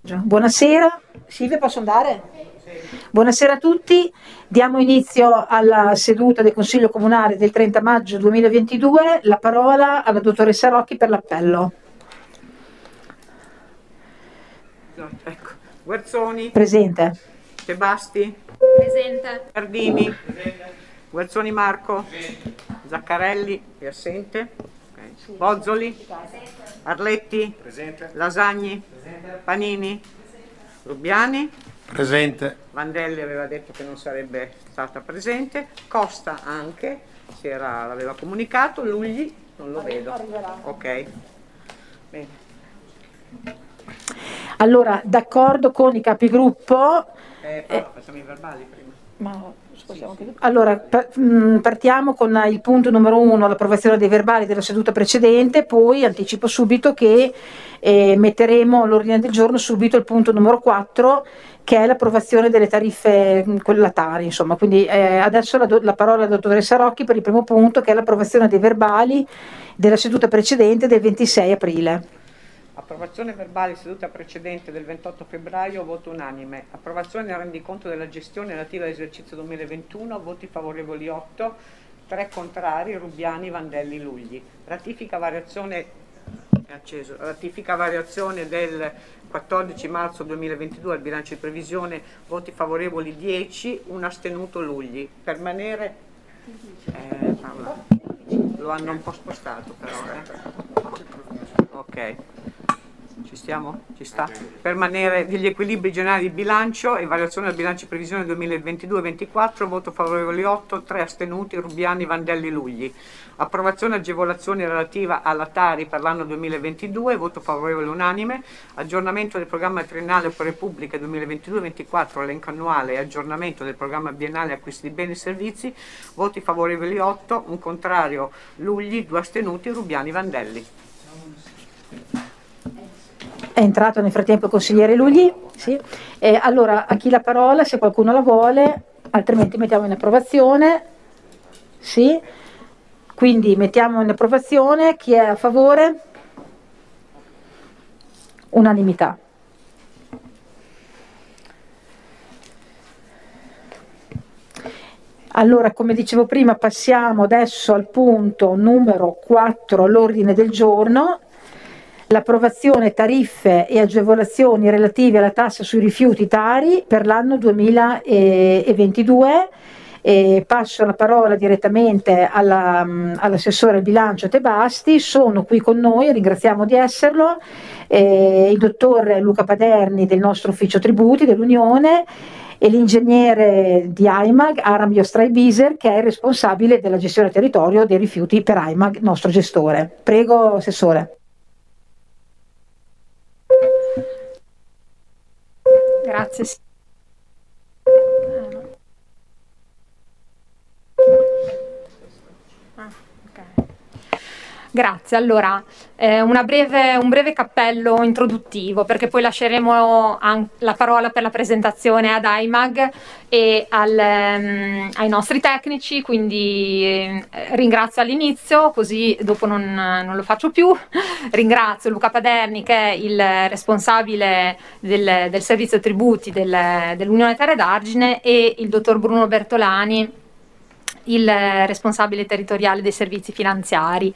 Buonasera, Silvia, posso andare? Buonasera a tutti, diamo inizio alla seduta del Consiglio Comunale del 30 maggio 2022, la parola alla dottoressa Rocchi per l'appello. Ecco. Guerzoni. Presente. Sebasti. Presente. Cardini. Presente. Guerzoni Marco. Presente. Zaccarelli è assente. Okay. Bozzoli. Presente. Arletti. Presente. Lasagni. Presente. Panini. Rubiani. Presente. Vandelli aveva detto che non sarebbe stata presente. Costa anche, l'aveva comunicato. Lugli non lo vedo. Ok. Bene. Allora, d'accordo con i capigruppo. Facciamo i verbali prima. Allora, partiamo con il punto numero 1, l'approvazione dei verbali della seduta precedente, poi anticipo subito che metteremo all'ordine del giorno subito il punto numero 4, che è l'approvazione delle tariffe, quelle latari, insomma. Quindi adesso la parola alla dottoressa Rocchi per il primo punto, che è l'approvazione dei verbali della seduta precedente del 26 aprile. Approvazione verbale seduta precedente del 28 febbraio, voto unanime. Approvazione del rendiconto della gestione relativa all'esercizio 2021, voti favorevoli 8, 3 contrari, Rubiani, Vandelli, Lugli. Ratifica variazione del 14 marzo 2022 al bilancio di previsione, voti favorevoli 10, 1 astenuto, Lugli. Permanere? Lo hanno un po' spostato però. Ok. Ci stiamo? Ci sta? Permanere degli equilibri generali di bilancio e variazione del bilancio di previsione 2022-24, voto favorevoli 8, 3 astenuti, Rubiani, Vandelli, Lugli. Approvazione agevolazioni relativa alla Tari per l'anno 2022, voto favorevole unanime. Aggiornamento del programma triennale opere pubbliche 2022-24, elenco annuale e aggiornamento del programma biennale acquisti di beni e servizi, voti favorevoli 8, un contrario, Lugli, 2 astenuti, Rubiani, Vandelli. È entrato nel frattempo il consigliere Lugli? Sì. Allora, a chi la parola, se qualcuno la vuole, altrimenti mettiamo in approvazione. Sì. Quindi mettiamo in approvazione. Chi è a favore? Unanimità. Allora, come dicevo prima, passiamo adesso al punto numero 4 all'ordine del giorno. L'approvazione tariffe e agevolazioni relative alla tassa sui rifiuti Tari per l'anno 2022. Passo la parola direttamente all'assessore al bilancio Tebasti. Sono qui con noi, ringraziamo di esserlo, il dottor Luca Paderni del nostro ufficio tributi dell'Unione e l'ingegnere di AIMAG, Aram Yostraibiser, che è il responsabile della gestione territorio dei rifiuti per AIMAG, nostro gestore. Prego, assessore. Grazie. Grazie, allora un breve cappello introduttivo, perché poi lasceremo la parola per la presentazione ad AIMAG e ai nostri tecnici, quindi ringrazio all'inizio, così dopo non lo faccio più. Ringrazio Luca Paderni, che è il responsabile del servizio tributi dell'Unione Terre d'Argine, e il dottor Bruno Bertolani, il responsabile territoriale dei servizi finanziari.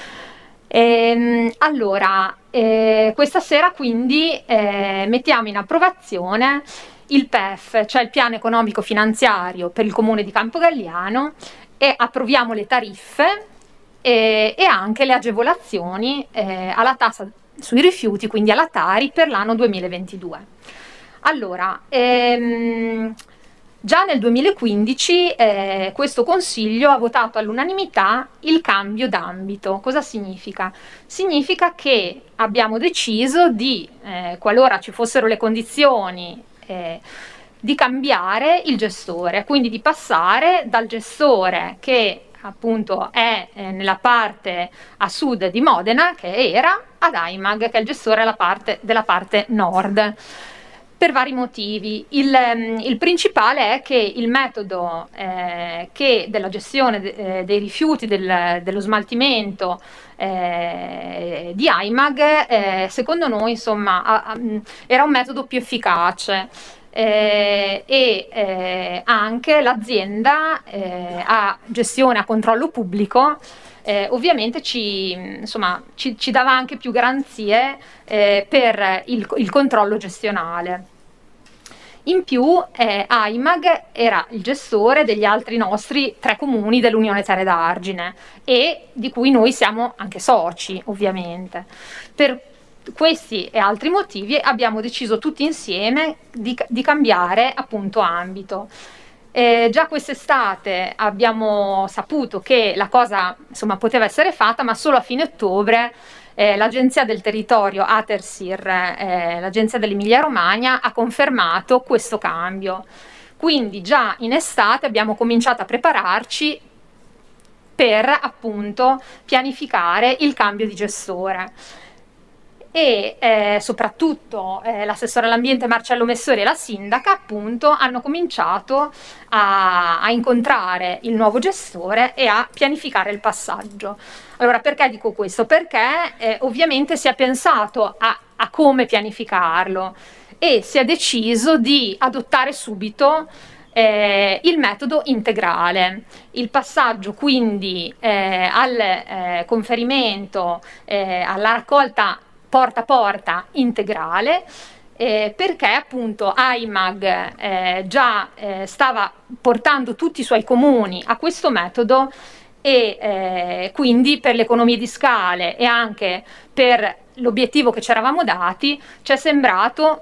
Allora, questa sera quindi mettiamo in approvazione il PEF, cioè il piano economico finanziario per il comune di Campogalliano, e approviamo le tariffe e anche le agevolazioni alla tassa sui rifiuti, quindi alla Tari, per l'anno 2022. Allora, già nel 2015 questo Consiglio ha votato all'unanimità il cambio d'ambito. Cosa significa? Significa che abbiamo deciso di, qualora ci fossero le condizioni, di cambiare il gestore, quindi di passare dal gestore che appunto è nella parte a sud di Modena, che era, ad AIMAG, che è il gestore della parte nord. per vari motivi. Il principale è che il metodo della gestione dei rifiuti, dello smaltimento di AIMAG, secondo noi insomma era un metodo più efficace. Anche l'azienda a gestione, a controllo pubblico, ovviamente ci dava anche più garanzie per il controllo gestionale. In più AIMAG era il gestore degli altri nostri 3 comuni dell'Unione Terre d'Argine e di cui noi siamo anche soci, ovviamente. Per questi e altri motivi abbiamo deciso tutti insieme di cambiare appunto ambito. Già quest'estate abbiamo saputo che la cosa insomma poteva essere fatta, ma solo a fine ottobre l'Agenzia del Territorio Atersir, l'Agenzia dell'Emilia Romagna, ha confermato questo cambio. Quindi già in estate abbiamo cominciato a prepararci per appunto pianificare il cambio di gestore. E soprattutto l'assessore all'ambiente Marcello Messori e la sindaca appunto hanno cominciato a incontrare il nuovo gestore e a pianificare il passaggio. Allora, perché dico questo? Perché ovviamente si è pensato a come pianificarlo e si è deciso di adottare subito il metodo integrale. Il passaggio quindi al conferimento, alla raccolta porta a porta integrale, perché appunto AIMAG già stava portando tutti i suoi comuni a questo metodo e quindi per le economie di scale e anche per l'obiettivo che ci eravamo dati ci è sembrato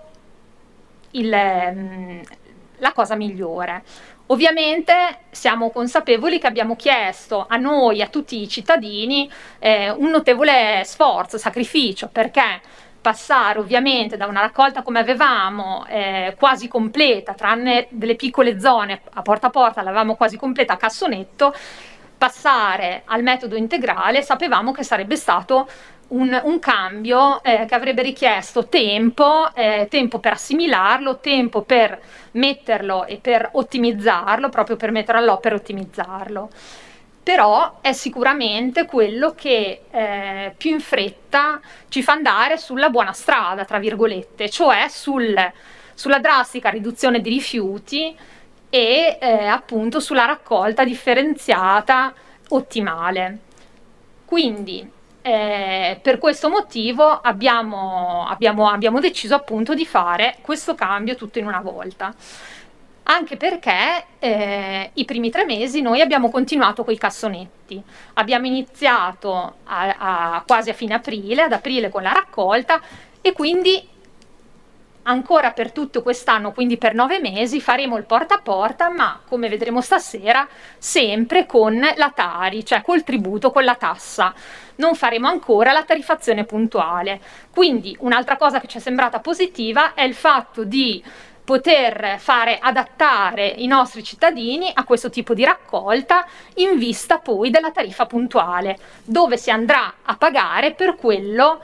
la cosa migliore. Ovviamente siamo consapevoli che abbiamo chiesto a noi, a tutti i cittadini, un notevole sforzo, sacrificio, perché passare ovviamente da una raccolta come avevamo quasi completa, tranne delle piccole zone a porta l'avevamo quasi completa a cassonetto, passare al metodo integrale sapevamo che sarebbe stato un cambio che avrebbe richiesto tempo per assimilarlo, tempo per metterlo e per ottimizzarlo, proprio per metterlo all'opera e ottimizzarlo. Però è sicuramente quello che più in fretta ci fa andare sulla buona strada, tra virgolette, cioè sulla drastica riduzione di rifiuti e appunto sulla raccolta differenziata ottimale. Quindi per questo motivo abbiamo deciso appunto di fare questo cambio tutto in una volta, anche perché i primi 3 mesi noi abbiamo continuato con i cassonetti, abbiamo iniziato quasi a fine aprile, ad aprile con la raccolta e quindi ancora per tutto quest'anno, quindi per 9 mesi, faremo il porta a porta, ma come vedremo stasera, sempre con la Tari, cioè col tributo, con la tassa. Non faremo ancora la tariffazione puntuale. Quindi un'altra cosa che ci è sembrata positiva è il fatto di poter fare adattare i nostri cittadini a questo tipo di raccolta in vista poi della tariffa puntuale, dove si andrà a pagare per quello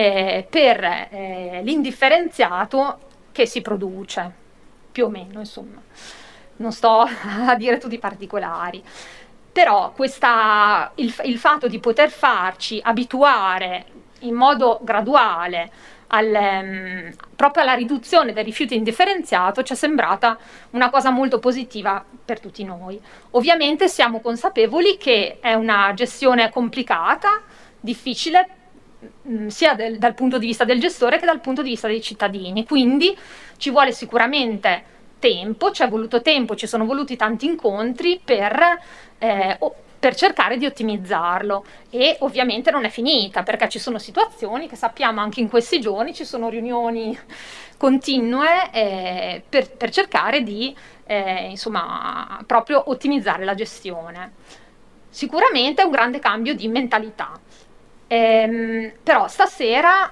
per l'indifferenziato che si produce, più o meno, insomma. Non sto a dire tutti i particolari, però il fatto di poter farci abituare in modo graduale proprio alla riduzione dei rifiuti indifferenziato ci è sembrata una cosa molto positiva per tutti noi. Ovviamente siamo consapevoli che è una gestione complicata, difficile, sia dal punto di vista del gestore che dal punto di vista dei cittadini, quindi ci vuole sicuramente tempo, ci è voluto tempo, ci sono voluti tanti incontri per cercare di ottimizzarlo e ovviamente non è finita perché ci sono situazioni che sappiamo anche in questi giorni, ci sono riunioni continue per cercare di insomma proprio ottimizzare la gestione. Sicuramente è un grande cambio di mentalità. Però stasera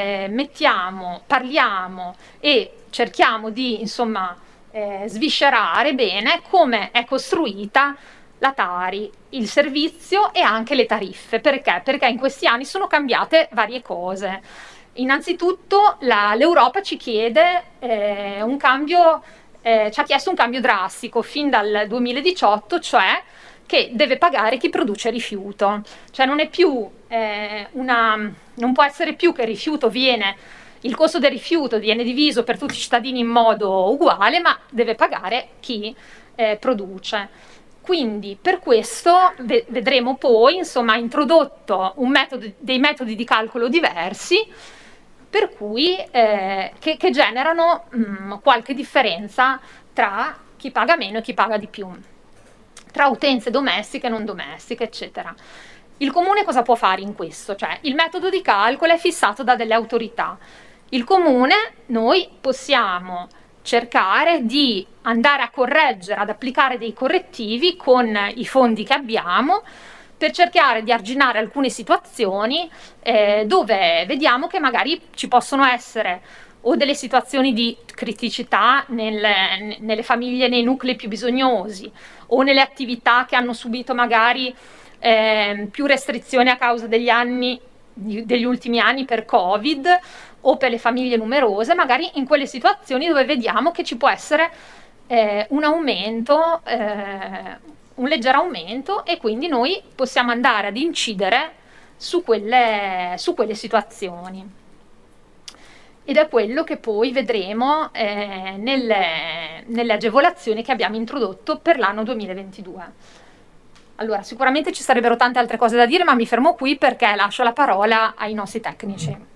parliamo e cerchiamo di insomma sviscerare bene come è costruita la Tari, il servizio e anche le tariffe. Perché? Perché in questi anni sono cambiate varie cose. Innanzitutto l'Europa ci chiede un cambio, ci ha chiesto un cambio drastico fin dal 2018, cioè che deve pagare chi produce rifiuto. Cioè non è più non può essere più che il costo del rifiuto viene diviso per tutti i cittadini in modo uguale, ma deve pagare chi produce. Quindi per questo vedremo poi, insomma, introdotto dei metodi di calcolo diversi, per cui che generano qualche differenza tra chi paga meno e chi paga di più, tra utenze domestiche e non domestiche, eccetera. Il comune cosa può fare in questo? Cioè, il metodo di calcolo è fissato da delle autorità. Il comune, noi possiamo cercare di andare a correggere, ad applicare dei correttivi con i fondi che abbiamo, per cercare di arginare alcune situazioni dove vediamo che magari ci possono essere o delle situazioni di criticità nelle famiglie, nei nuclei più bisognosi, o nelle attività che hanno subito magari più restrizioni a causa degli ultimi anni per Covid, o per le famiglie numerose, magari in quelle situazioni dove vediamo che ci può essere un aumento, un leggero aumento, e quindi noi possiamo andare ad incidere su quelle situazioni. Ed è quello che poi vedremo nelle agevolazioni che abbiamo introdotto per l'anno 2022. Allora, sicuramente ci sarebbero tante altre cose da dire, ma mi fermo qui perché lascio la parola ai nostri tecnici.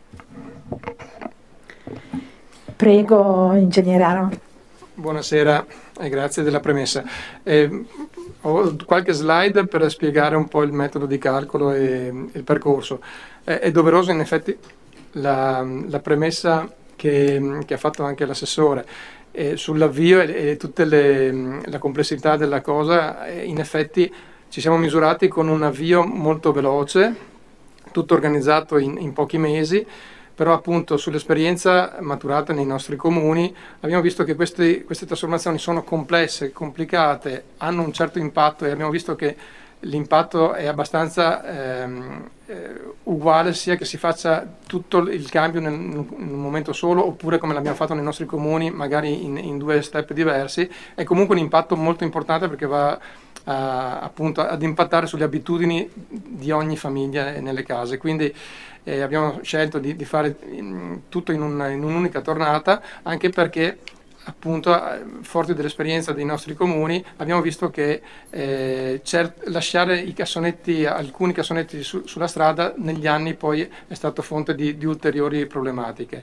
Prego, ingegnere Aron. Buonasera e grazie della premessa. Ho qualche slide per spiegare un po' il metodo di calcolo e il percorso. È doveroso in effetti la premessa che ha fatto anche l'assessore sull'avvio e tutta la complessità della cosa. In effetti ci siamo misurati con un avvio molto veloce, tutto organizzato in pochi mesi, però appunto sull'esperienza maturata nei nostri comuni abbiamo visto che queste trasformazioni sono complesse, complicate, hanno un certo impatto, e abbiamo visto che l'impatto è abbastanza uguale, sia che si faccia tutto il cambio in un momento solo, oppure come l'abbiamo fatto nei nostri comuni, magari in due step diversi. È comunque un impatto molto importante, perché va appunto ad impattare sulle abitudini di ogni famiglia nelle case. Quindi abbiamo scelto di fare tutto in un'unica tornata, anche perché appunto forti dell'esperienza dei nostri comuni abbiamo visto che lasciare alcuni cassonetti sulla strada negli anni poi è stato fonte di ulteriori problematiche.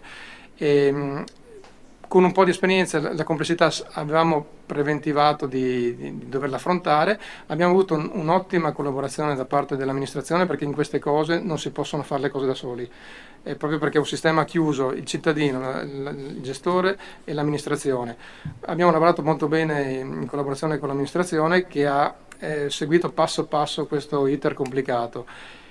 Con un po' di esperienza, la complessità avevamo preventivato di doverla affrontare. Abbiamo avuto un'ottima collaborazione da parte dell'amministrazione, perché in queste cose non si possono fare le cose da soli, proprio perché è un sistema chiuso, il cittadino, il gestore e l'amministrazione. Abbiamo lavorato molto bene in collaborazione con l'amministrazione, che ha seguito passo passo questo iter complicato.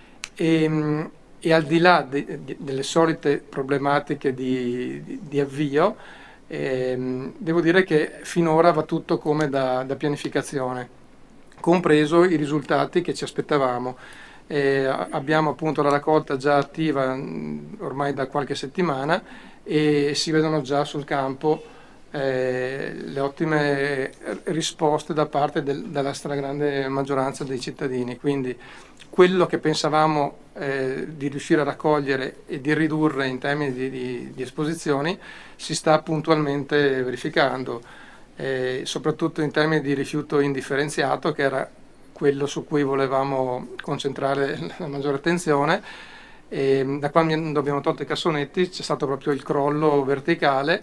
E al di là delle solite problematiche di avvio, devo dire che finora va tutto come da pianificazione, compreso i risultati che ci aspettavamo. Abbiamo appunto la raccolta già attiva ormai da qualche settimana, e si vedono già sul campo le ottime risposte da parte della stragrande maggioranza dei cittadini. Quindi quello che pensavamo di riuscire a raccogliere e di ridurre in termini di esposizioni si sta puntualmente verificando, soprattutto in termini di rifiuto indifferenziato, che era quello su cui volevamo concentrare la maggiore attenzione. Da quando abbiamo tolto i cassonetti c'è stato proprio il crollo verticale.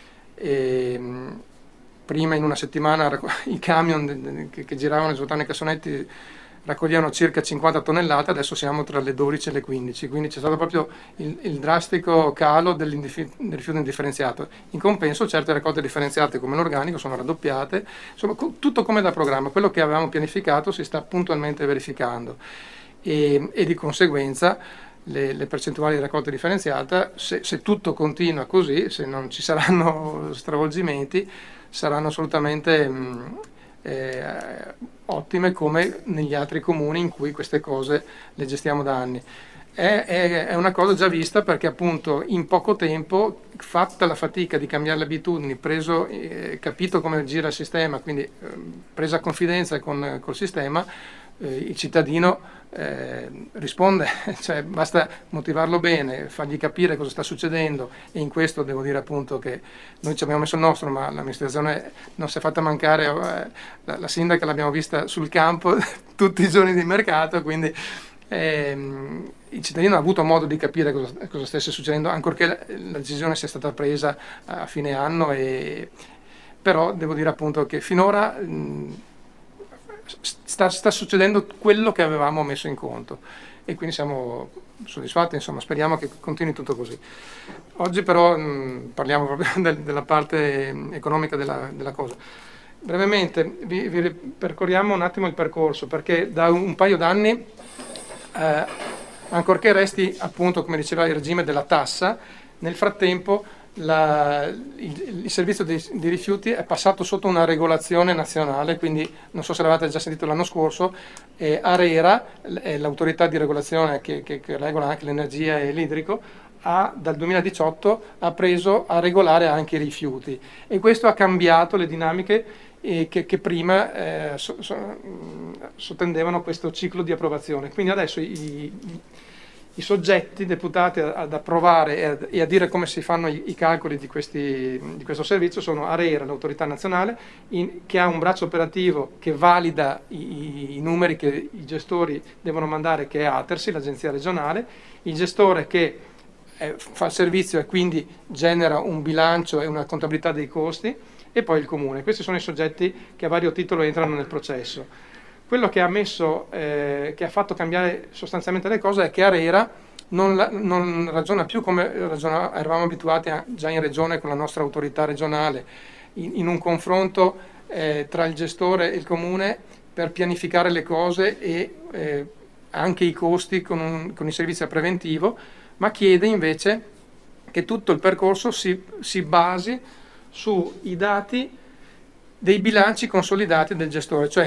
Prima in una settimana i camion che giravano e svuotavano i cassonetti raccoglievano circa 50 tonnellate, adesso siamo tra le 12 e le 15, quindi c'è stato proprio il drastico calo del rifiuto indifferenziato. In compenso certe raccolte differenziate come l'organico sono raddoppiate, insomma tutto come da programma. Quello che avevamo pianificato si sta puntualmente verificando, e di conseguenza le percentuali di raccolta differenziata, se tutto continua così, se non ci saranno stravolgimenti, saranno assolutamente ottime come negli altri comuni in cui queste cose le gestiamo da anni. È una cosa già vista, perché appunto in poco tempo, fatta la fatica di cambiare le abitudini, capito come gira il sistema, quindi presa confidenza col sistema, il cittadino risponde, cioè basta motivarlo bene, fargli capire cosa sta succedendo, e in questo devo dire appunto che noi ci abbiamo messo il nostro, ma l'amministrazione non si è fatta mancare, la sindaca l'abbiamo vista sul campo tutti i giorni di mercato, quindi il cittadino ha avuto modo di capire cosa stesse succedendo, ancorché la decisione sia stata presa a fine anno, però devo dire appunto che finora sta succedendo quello che avevamo messo in conto, e quindi siamo soddisfatti, insomma, speriamo che continui tutto così. Oggi però parliamo proprio della parte economica della cosa. Brevemente vi percorriamo un attimo il percorso, perché da un paio d'anni, ancorché resti appunto, come diceva, il regime della tassa, nel frattempo il servizio di rifiuti è passato sotto una regolazione nazionale, quindi non so se l'avete già sentito l'anno scorso, ARERA, l'autorità di regolazione che regola anche l'energia e l'idrico, dal 2018 ha preso a regolare anche i rifiuti, e questo ha cambiato le dinamiche che prima sottendevano questo ciclo di approvazione. Quindi adesso i soggetti deputati ad approvare e a dire come si fanno i calcoli di questo servizio sono ARERA, l'autorità nazionale, che ha un braccio operativo che valida i numeri che i gestori devono mandare, che è Atersi, l'agenzia regionale, il gestore che fa il servizio e quindi genera un bilancio e una contabilità dei costi, e poi il comune. Questi sono i soggetti che a vario titolo entrano nel processo. Quello che ha fatto cambiare sostanzialmente le cose è che ARERA non ragiona più come eravamo abituati già in regione con la nostra autorità regionale, in un confronto tra il gestore e il comune per pianificare le cose e anche i costi con il servizio preventivo, ma chiede invece che tutto il percorso si basi sui dati dei bilanci consolidati del gestore. Cioè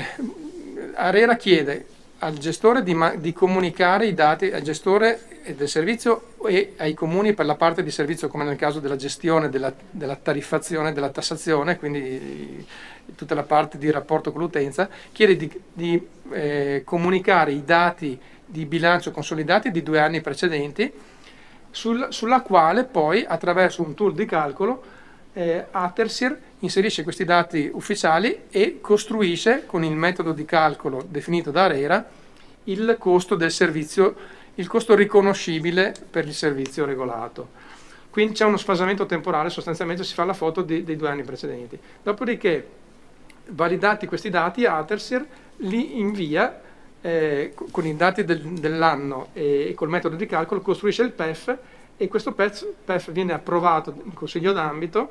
ARERA chiede al gestore di comunicare i dati al gestore del servizio e ai comuni per la parte di servizio, come nel caso della gestione della tariffazione, della tassazione, quindi tutta la parte di rapporto con l'utenza, chiede di comunicare i dati di bilancio consolidati di 2 anni precedenti, sulla quale poi, attraverso un tool di calcolo, Atersir inserisce questi dati ufficiali e costruisce, con il metodo di calcolo definito da ARERA, il costo del servizio, il costo riconoscibile per il servizio regolato. Quindi c'è uno sfasamento temporale, sostanzialmente si fa la foto dei 2 anni precedenti. Dopodiché, validati questi dati, Atersir li invia con i dati dell'anno e col metodo di calcolo, costruisce il PEF, e questo PEF viene approvato in Consiglio d'ambito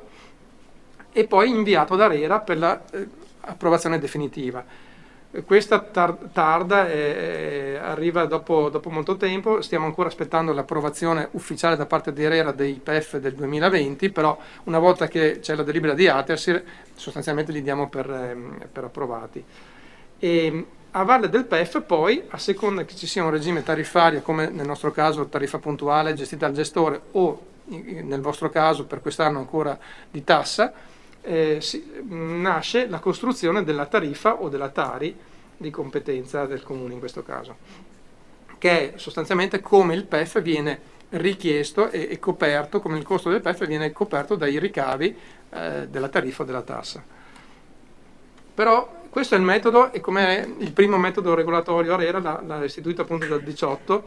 e poi inviato da ARERA per l'approvazione definitiva. Questa tarda arriva dopo molto tempo, stiamo ancora aspettando l'approvazione ufficiale da parte di ARERA dei PEF del 2020, però una volta che c'è la delibera di Atersir sostanzialmente li diamo per approvati. E a valle del PEF poi, a seconda che ci sia un regime tariffario, come nel nostro caso tariffa puntuale gestita dal gestore, o nel vostro caso per quest'anno ancora di tassa, nasce la costruzione della tariffa o della Tari di competenza del comune in questo caso, che è sostanzialmente come il PEF viene richiesto e coperto, come il costo del PEF viene coperto dai ricavi della tariffa o della tassa. Però questo è il metodo, e come il primo metodo regolatorio ARERA l'ha istituito appunto dal 2018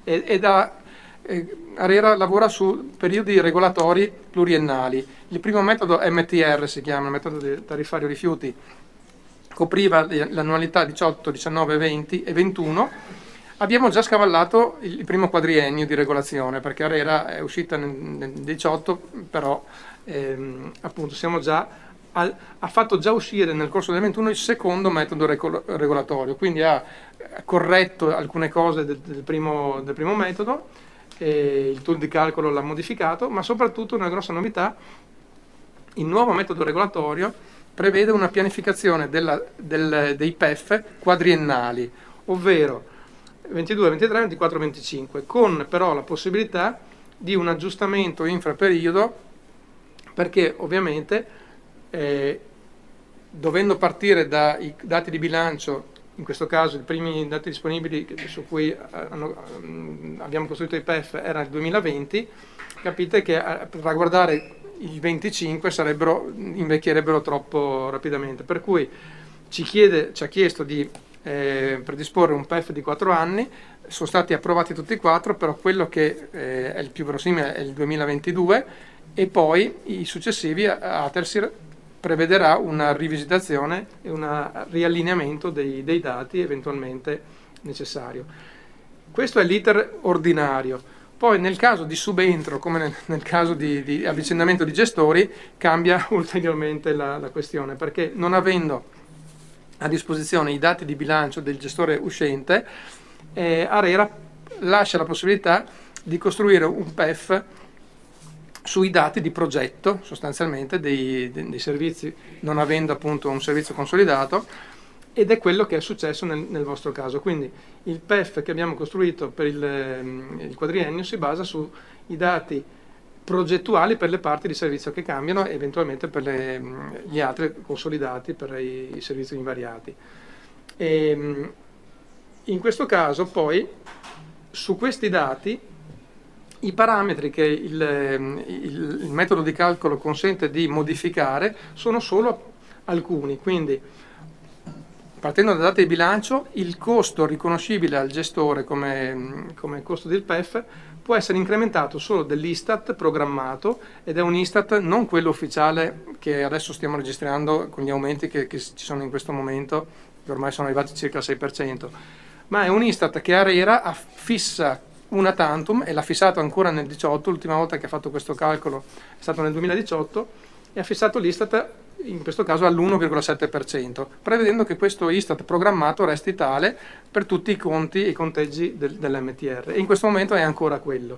ARERA lavora su periodi regolatori pluriennali. Il primo metodo MTR si chiama, il metodo tariffario rifiuti, copriva l'annualità 18, 19, 20 e 21. Abbiamo già scavallato il primo quadriennio di regolazione, perché ARERA è uscita nel 18, però appunto siamo già ha fatto già uscire nel corso del 21 il secondo metodo regolatorio, quindi ha corretto alcune cose del primo metodo, il tool di calcolo l'ha modificato, ma soprattutto una grossa novità: il nuovo metodo regolatorio prevede una pianificazione dei PEF quadriennali, ovvero 22, 23, 24, 25, con però la possibilità di un aggiustamento infraperiodo, perché ovviamente dovendo partire dai dati di bilancio, in questo caso i primi dati disponibili su cui abbiamo costruito i PEF era il 2020, capite che per riguardare il 25 invecchierebbero troppo rapidamente, per cui ci ha chiesto di predisporre un PEF di 4 anni, sono stati approvati tutti e 4, però quello che è il più verosimile è il 2022, e poi i successivi Atersir prevederà una rivisitazione e un riallineamento dei dati eventualmente necessario. Questo è l'iter ordinario. Poi nel caso di subentro, come nel caso di avvicendamento di gestori, cambia ulteriormente la questione, perché non avendo a disposizione i dati di bilancio del gestore uscente, ARERA lascia la possibilità di costruire un PEF sui dati di progetto, sostanzialmente, dei servizi, non avendo appunto un servizio consolidato, ed è quello che è successo nel vostro caso. Quindi il PEF che abbiamo costruito per il quadriennio si basa sui dati progettuali per le parti di servizio che cambiano, e eventualmente per gli altri consolidati per i servizi invariati. In questo caso poi su questi dati i parametri che il metodo di calcolo consente di modificare sono solo alcuni, quindi partendo dai dati di bilancio il costo riconoscibile al gestore come costo del PEF può essere incrementato solo dell'Istat programmato, ed è un Istat non quello ufficiale che adesso stiamo registrando con gli aumenti che ci sono in questo momento, che ormai sono arrivati circa al 6%, ma è un Istat che ARERA fissa una tantum, e l'ha fissato ancora nel 2018, l'ultima volta che ha fatto questo calcolo è stato nel 2018, e ha fissato l'Istat in questo caso all'1,7%, prevedendo che questo Istat programmato resti tale per tutti i conti e i conteggi dell'MTR, e in questo momento è ancora quello.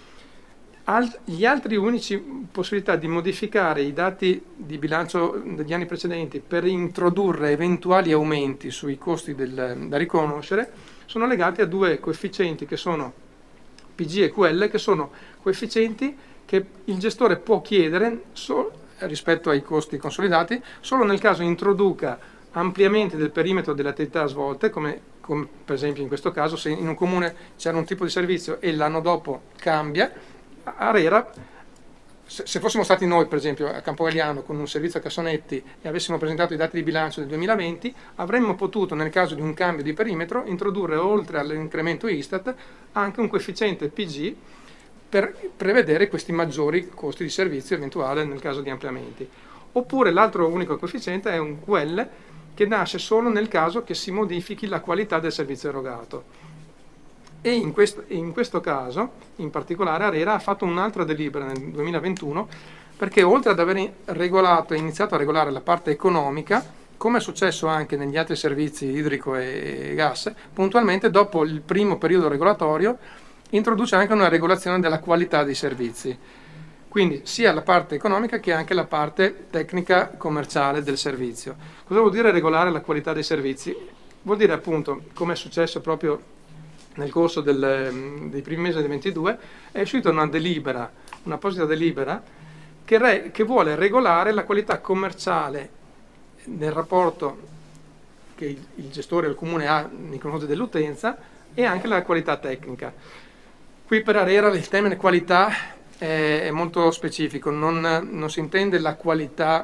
Gli altri unici possibilità di modificare i dati di bilancio degli anni precedenti per introdurre eventuali aumenti sui costi da riconoscere sono legati a due coefficienti che sono PG e QL, che sono coefficienti che il gestore può chiedere rispetto ai costi consolidati solo nel caso introduca ampliamenti del perimetro delle attività svolte, come per esempio in questo caso, se in un comune c'era un tipo di servizio e l'anno dopo cambia, ARERA, se fossimo stati noi per esempio a Campogalliano con un servizio a cassonetti e avessimo presentato i dati di bilancio del 2020, avremmo potuto, nel caso di un cambio di perimetro, introdurre oltre all'incremento Istat anche un coefficiente PG per prevedere questi maggiori costi di servizio eventuale nel caso di ampliamenti. Oppure l'altro unico coefficiente è un QL, che nasce solo nel caso che si modifichi la qualità del servizio erogato. E in questo caso, in particolare, ARERA ha fatto un'altra delibera nel 2021, perché oltre ad aver regolato e iniziato a regolare la parte economica, come è successo anche negli altri servizi idrico e gas, puntualmente dopo il primo periodo regolatorio introduce anche una regolazione della qualità dei servizi, quindi sia la parte economica che anche la parte tecnica commerciale del servizio. Cosa vuol dire regolare la qualità dei servizi? Vuol dire appunto, come è successo proprio nel corso dei primi mesi del 22, è uscita un'apposita delibera che vuole regolare la qualità commerciale nel rapporto che il gestore o il comune ha nei confronti dell'utenza, e anche la qualità tecnica. Qui per ARERA il termine qualità è molto specifico, non si intende la qualità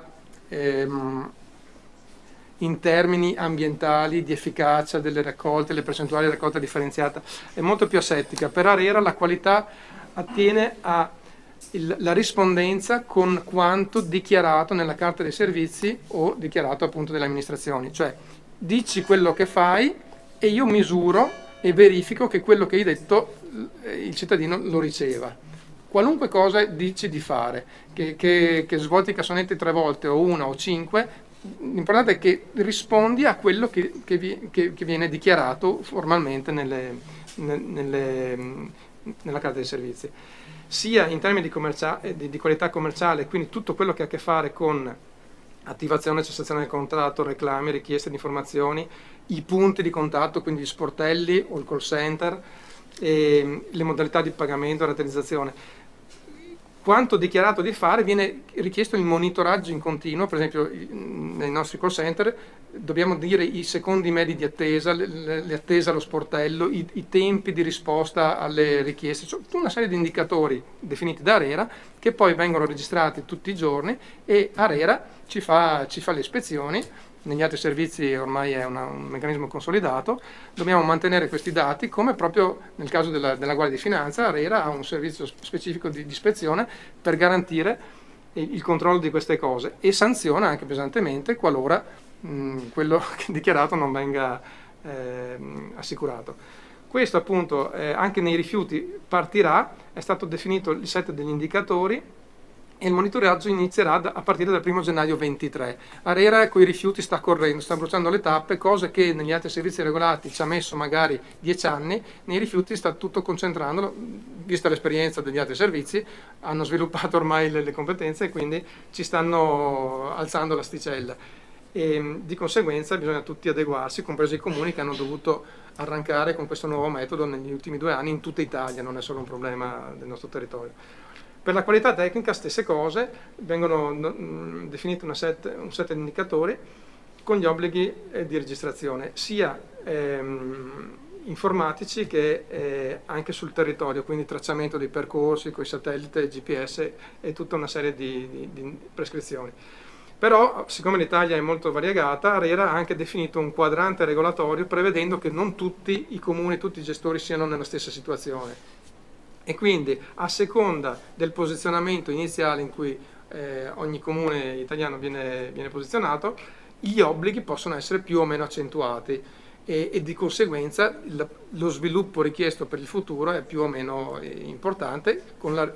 in termini ambientali, di efficacia delle raccolte, le percentuali di raccolta differenziata, è molto più asettica. Per ARERA la qualità attiene alla rispondenza con quanto dichiarato nella carta dei servizi o dichiarato appunto dalle amministrazioni, cioè dici quello che fai e io misuro e verifico che quello che hai detto il cittadino lo riceva. Qualunque cosa dici di fare, che svolti i cassonetti 3 volte o 1 o 5, l'importante è che rispondi a quello che viene dichiarato formalmente nella carta dei servizi, sia in termini di qualità commerciale, quindi tutto quello che ha a che fare con attivazione, cessazione del contratto, reclami, richieste di informazioni, i punti di contatto, quindi gli sportelli o il call center, e le modalità di pagamento e rateizzazione. Quanto dichiarato di fare, viene richiesto il monitoraggio in continuo. Per esempio nei nostri call center dobbiamo dire i secondi medi di attesa, le attese allo sportello, i tempi di risposta alle richieste, cioè tutta una serie di indicatori definiti da ARERA che poi vengono registrati tutti i giorni, e ARERA ci fa le ispezioni. Negli altri servizi ormai è un meccanismo consolidato. Dobbiamo mantenere questi dati, come proprio nel caso della Guardia di Finanza. ARERA ha un servizio specifico di ispezione per garantire il controllo di queste cose, e sanziona anche pesantemente qualora quello che dichiarato non venga assicurato. Questo appunto anche nei rifiuti partirà, è stato definito il set degli indicatori, e il monitoraggio inizierà a partire dal 1 gennaio 2023. ARERA con i rifiuti sta correndo, sta bruciando le tappe, cose che negli altri servizi regolati ci ha messo magari 10 anni, nei rifiuti sta tutto concentrando. Vista l'esperienza degli altri servizi, hanno sviluppato ormai le competenze, e quindi ci stanno alzando l'asticella, e di conseguenza bisogna tutti adeguarsi, compresi i comuni che hanno dovuto arrancare con questo nuovo metodo negli ultimi 2 anni in tutta Italia, non è solo un problema del nostro territorio. Per la qualità tecnica stesse cose, vengono definiti un set di indicatori con gli obblighi di registrazione, sia informatici che anche sul territorio, quindi tracciamento dei percorsi con i satellite, GPS e tutta una serie di prescrizioni. Però, siccome l'Italia è molto variegata, ARERA ha anche definito un quadrante regolatorio prevedendo che non tutti i comuni, tutti i gestori siano nella stessa situazione. E quindi a seconda del posizionamento iniziale in cui ogni comune italiano viene posizionato, gli obblighi possono essere più o meno accentuati, e di conseguenza lo sviluppo richiesto per il futuro è più o meno importante, con la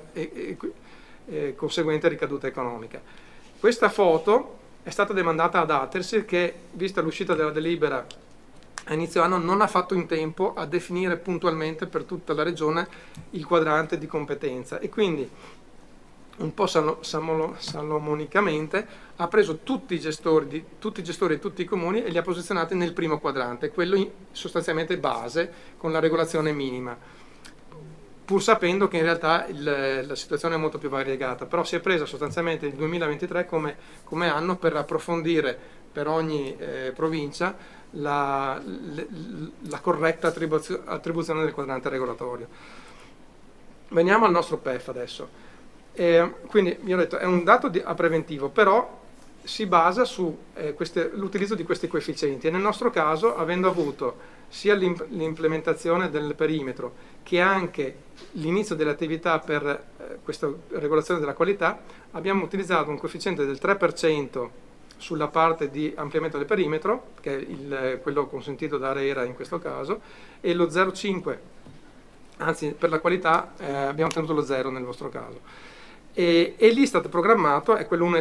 conseguente ricaduta economica. Questa foto è stata demandata ad Atersi, che, vista l'uscita della delibera a inizio anno, non ha fatto in tempo a definire puntualmente per tutta la regione il quadrante di competenza, e quindi un po' salomonicamente ha preso tutti i gestori di tutti i comuni e li ha posizionati nel primo quadrante, quello sostanzialmente base, con la regolazione minima, pur sapendo che in realtà la situazione è molto più variegata. Però si è presa sostanzialmente il 2023 come anno per approfondire per ogni provincia la corretta attribuzione del quadrante regolatorio. Veniamo al nostro PEF adesso. Quindi vi ho detto, è un dato a preventivo, però si basa su l'utilizzo di questi coefficienti, e nel nostro caso, avendo avuto sia l'implementazione del perimetro che anche l'inizio delle attività per questa regolazione della qualità, abbiamo utilizzato un coefficiente del 3% sulla parte di ampliamento del perimetro, che è quello consentito da ARERA in questo caso, e lo 0,5%, anzi per la qualità abbiamo tenuto lo 0 nel vostro caso, e l'Istat programmato è quello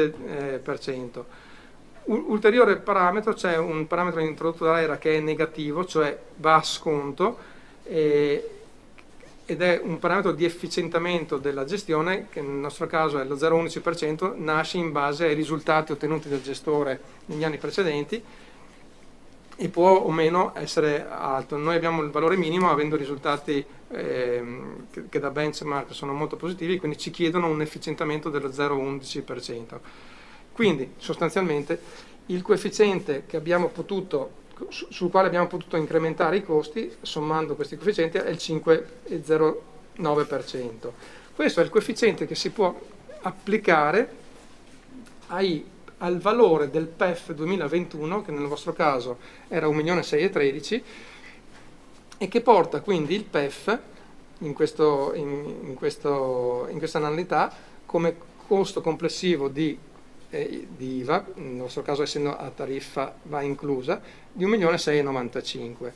1,7%. Ulteriore parametro, c'è un parametro introdotto da ARERA che è negativo, cioè va a sconto, ed è un parametro di efficientamento della gestione, che nel nostro caso è lo 0,11%, nasce in base ai risultati ottenuti dal gestore negli anni precedenti, e può o meno essere alto. Noi abbiamo il valore minimo, avendo risultati che da benchmark sono molto positivi, quindi ci chiedono un efficientamento dello 0,11%. Quindi sostanzialmente il coefficiente che abbiamo potuto, sul quale abbiamo potuto incrementare i costi, sommando questi coefficienti, è il 5,09%. Questo è il coefficiente che si può applicare al valore del PEF 2021, che nel vostro caso era 1.613.000, e che porta quindi il PEF in questa annualità come costo complessivo di IVA, nel nostro caso essendo a tariffa va inclusa, di 1.695.000,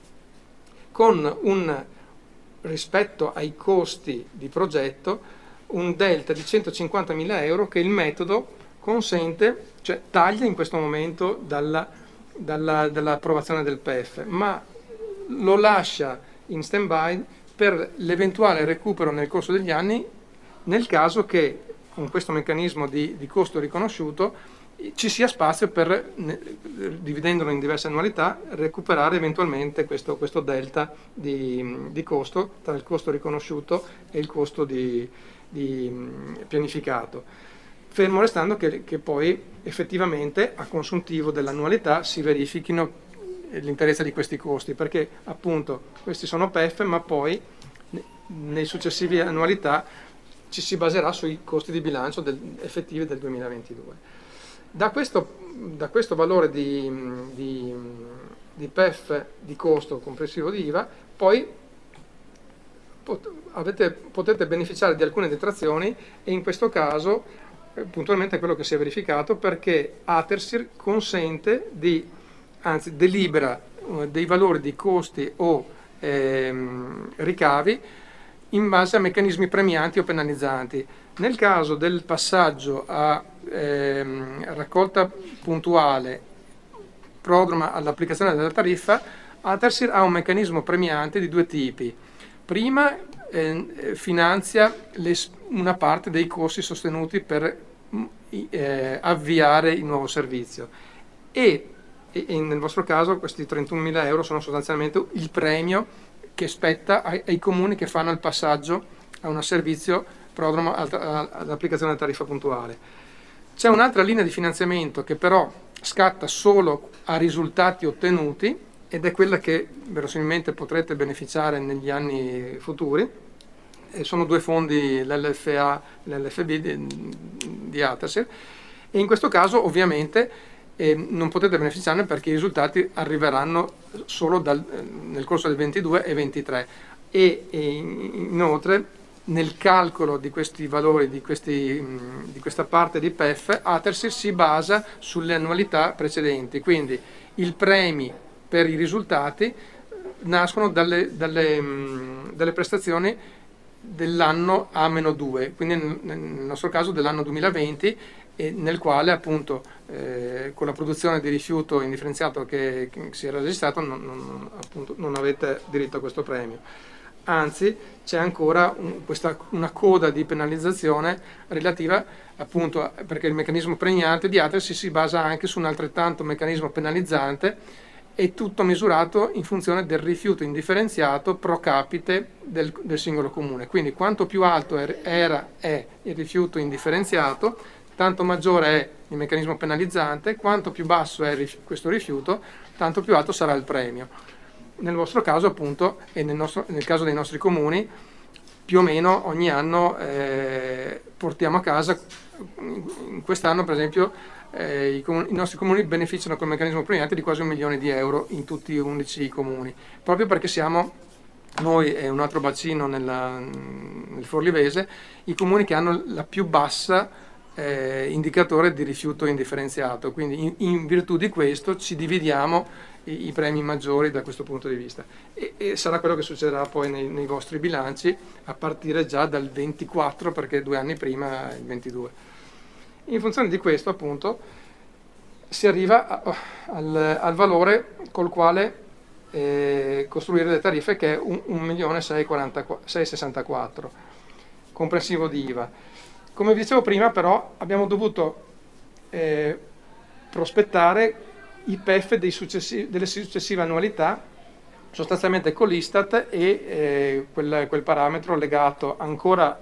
con rispetto ai costi di progetto un delta di 150.000 euro che il metodo consente, cioè taglia in questo momento dall'approvazione del PEF, ma lo lascia in stand-by per l'eventuale recupero nel corso degli anni, nel caso che con questo meccanismo di costo riconosciuto ci sia spazio per, dividendolo in diverse annualità, recuperare eventualmente questo delta di costo tra il costo riconosciuto e il costo di pianificato, fermo restando che poi effettivamente a consuntivo dell'annualità si verifichino l'interezza di questi costi, perché appunto questi sono PEF, ma poi nei successivi annualità ci si baserà sui costi di bilancio effettivi del 2022. Da questo valore di PEF di costo complessivo di IVA, poi potete beneficiare di alcune detrazioni, e in questo caso puntualmente è quello che si è verificato, perché Atersir consente anzi delibera dei valori di costi o ricavi in base a meccanismi premianti o penalizzanti. Nel caso del passaggio a raccolta puntuale prodroma all'applicazione della tariffa, Atersir ha un meccanismo premiante di due tipi. Prima finanzia una parte dei costi sostenuti per avviare il nuovo servizio, e nel vostro caso questi 31.000 euro sono sostanzialmente il premio che spetta ai comuni che fanno il passaggio a un servizio prodromo all'applicazione della tariffa puntuale. C'è un'altra linea di finanziamento che però scatta solo a risultati ottenuti, ed è quella che verosimilmente potrete beneficiare negli anni futuri. Sono due fondi, l'LFA e l'LFB di Atersir, e in questo caso ovviamente non potete beneficiarne perché i risultati arriveranno solo nel corso del 22 e 23, e inoltre nel calcolo di questi valori, di questa parte di PEF, Atersir si basa sulle annualità precedenti, quindi i premi per i risultati nascono dalle prestazioni dell'anno A-2, quindi nel nostro caso dell'anno 2020, e nel quale appunto con la produzione di rifiuto indifferenziato che si era registrato non avete diritto a questo premio. Anzi, c'è ancora una coda di penalizzazione relativa appunto perché il meccanismo premiante di Atersir si basa anche su un altrettanto meccanismo penalizzante, e tutto misurato in funzione del rifiuto indifferenziato pro capite del singolo comune. Quindi quanto più alto è il rifiuto indifferenziato, tanto maggiore è il meccanismo penalizzante, quanto più basso è questo rifiuto, tanto più alto sarà il premio. Nel vostro caso appunto, e nel caso dei nostri comuni, più o meno ogni anno portiamo a casa, in quest'anno per esempio i nostri comuni beneficiano col meccanismo premiante di quasi 1 milione di euro in tutti e 11 i comuni, proprio perché siamo noi e un altro bacino nel Forlivese i comuni che hanno la più bassa indicatore di rifiuto indifferenziato, quindi in virtù di questo ci dividiamo i premi maggiori da questo punto di vista, e sarà quello che succederà poi nei vostri bilanci a partire già dal 24, perché 2 anni prima il 22. In funzione di questo appunto si arriva al valore col quale costruire le tariffe, che è 1.664.000 comprensivo di IVA. Come vi dicevo prima, però, abbiamo dovuto prospettare i PEF delle successive annualità, sostanzialmente con l'Istat, e quel parametro legato ancora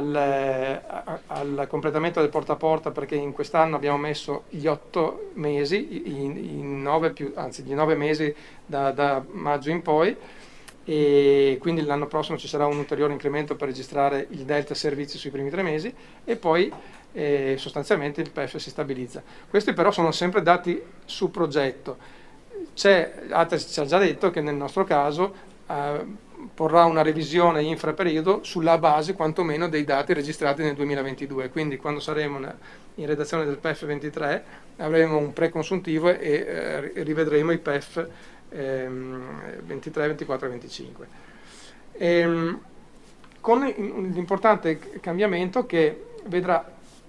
al completamento del porta a porta, perché in quest'anno abbiamo messo gli 8 mesi, gli 9 mesi da maggio in poi, e quindi l'anno prossimo ci sarà un ulteriore incremento per registrare il delta servizi sui primi 3 mesi, e poi sostanzialmente il PEF si stabilizza. Questi però sono sempre dati su progetto. Atersir ci ha già detto che nel nostro caso porrà una revisione infraperiodo sulla base quantomeno dei dati registrati nel 2022, quindi quando saremo in redazione del PEF 23 avremo un preconsuntivo e rivedremo i PEF 23, 24 e 25. Con l'importante cambiamento che vedrà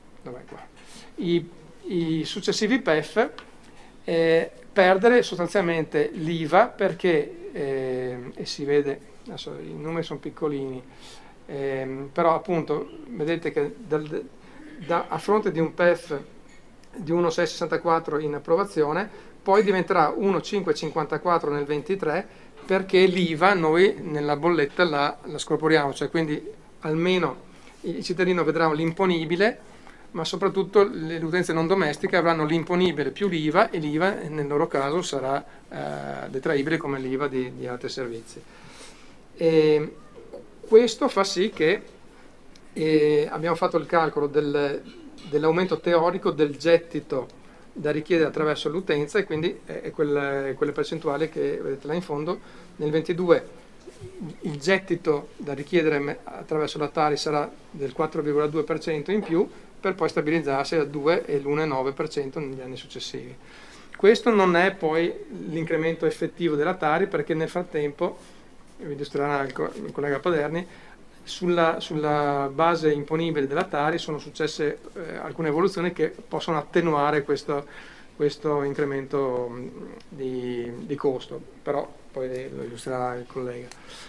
i successivi PEF perdere sostanzialmente l'IVA, perché e si vede, adesso i numeri sono piccolini, però appunto vedete che a fronte di un PEF di 1,664 in approvazione, poi diventerà 1,554 nel 23, perché l'IVA noi nella bolletta la scorporiamo, cioè quindi almeno il cittadino vedrà l'imponibile, ma soprattutto le utenze non domestiche avranno l'imponibile più l'IVA, e l'IVA nel loro caso sarà detraibile come l'IVA di altri servizi. E questo fa sì che abbiamo fatto il calcolo dell'aumento teorico del gettito da richiedere attraverso l'utenza, e quindi quelle percentuali che vedete là in fondo. Nel 22 il gettito da richiedere attraverso la Tari sarà del 4,2% in più, per poi stabilizzarsi al 2 e l'1,9% negli anni successivi. Questo non è poi l'incremento effettivo della Tari, perché nel frattempo, vi illustrerà il collega Paderni, sulla base imponibile della Tari sono successe alcune evoluzioni che possono attenuare questo incremento di costo, però poi lo illustrerà il collega.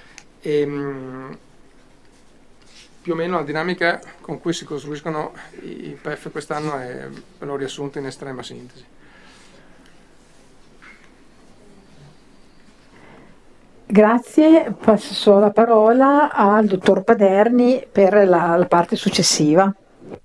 Più o meno la dinamica con cui si costruiscono i PEF quest'anno l'ho riassunto in estrema sintesi. Grazie, passo la parola al dottor Paderni per la parte successiva.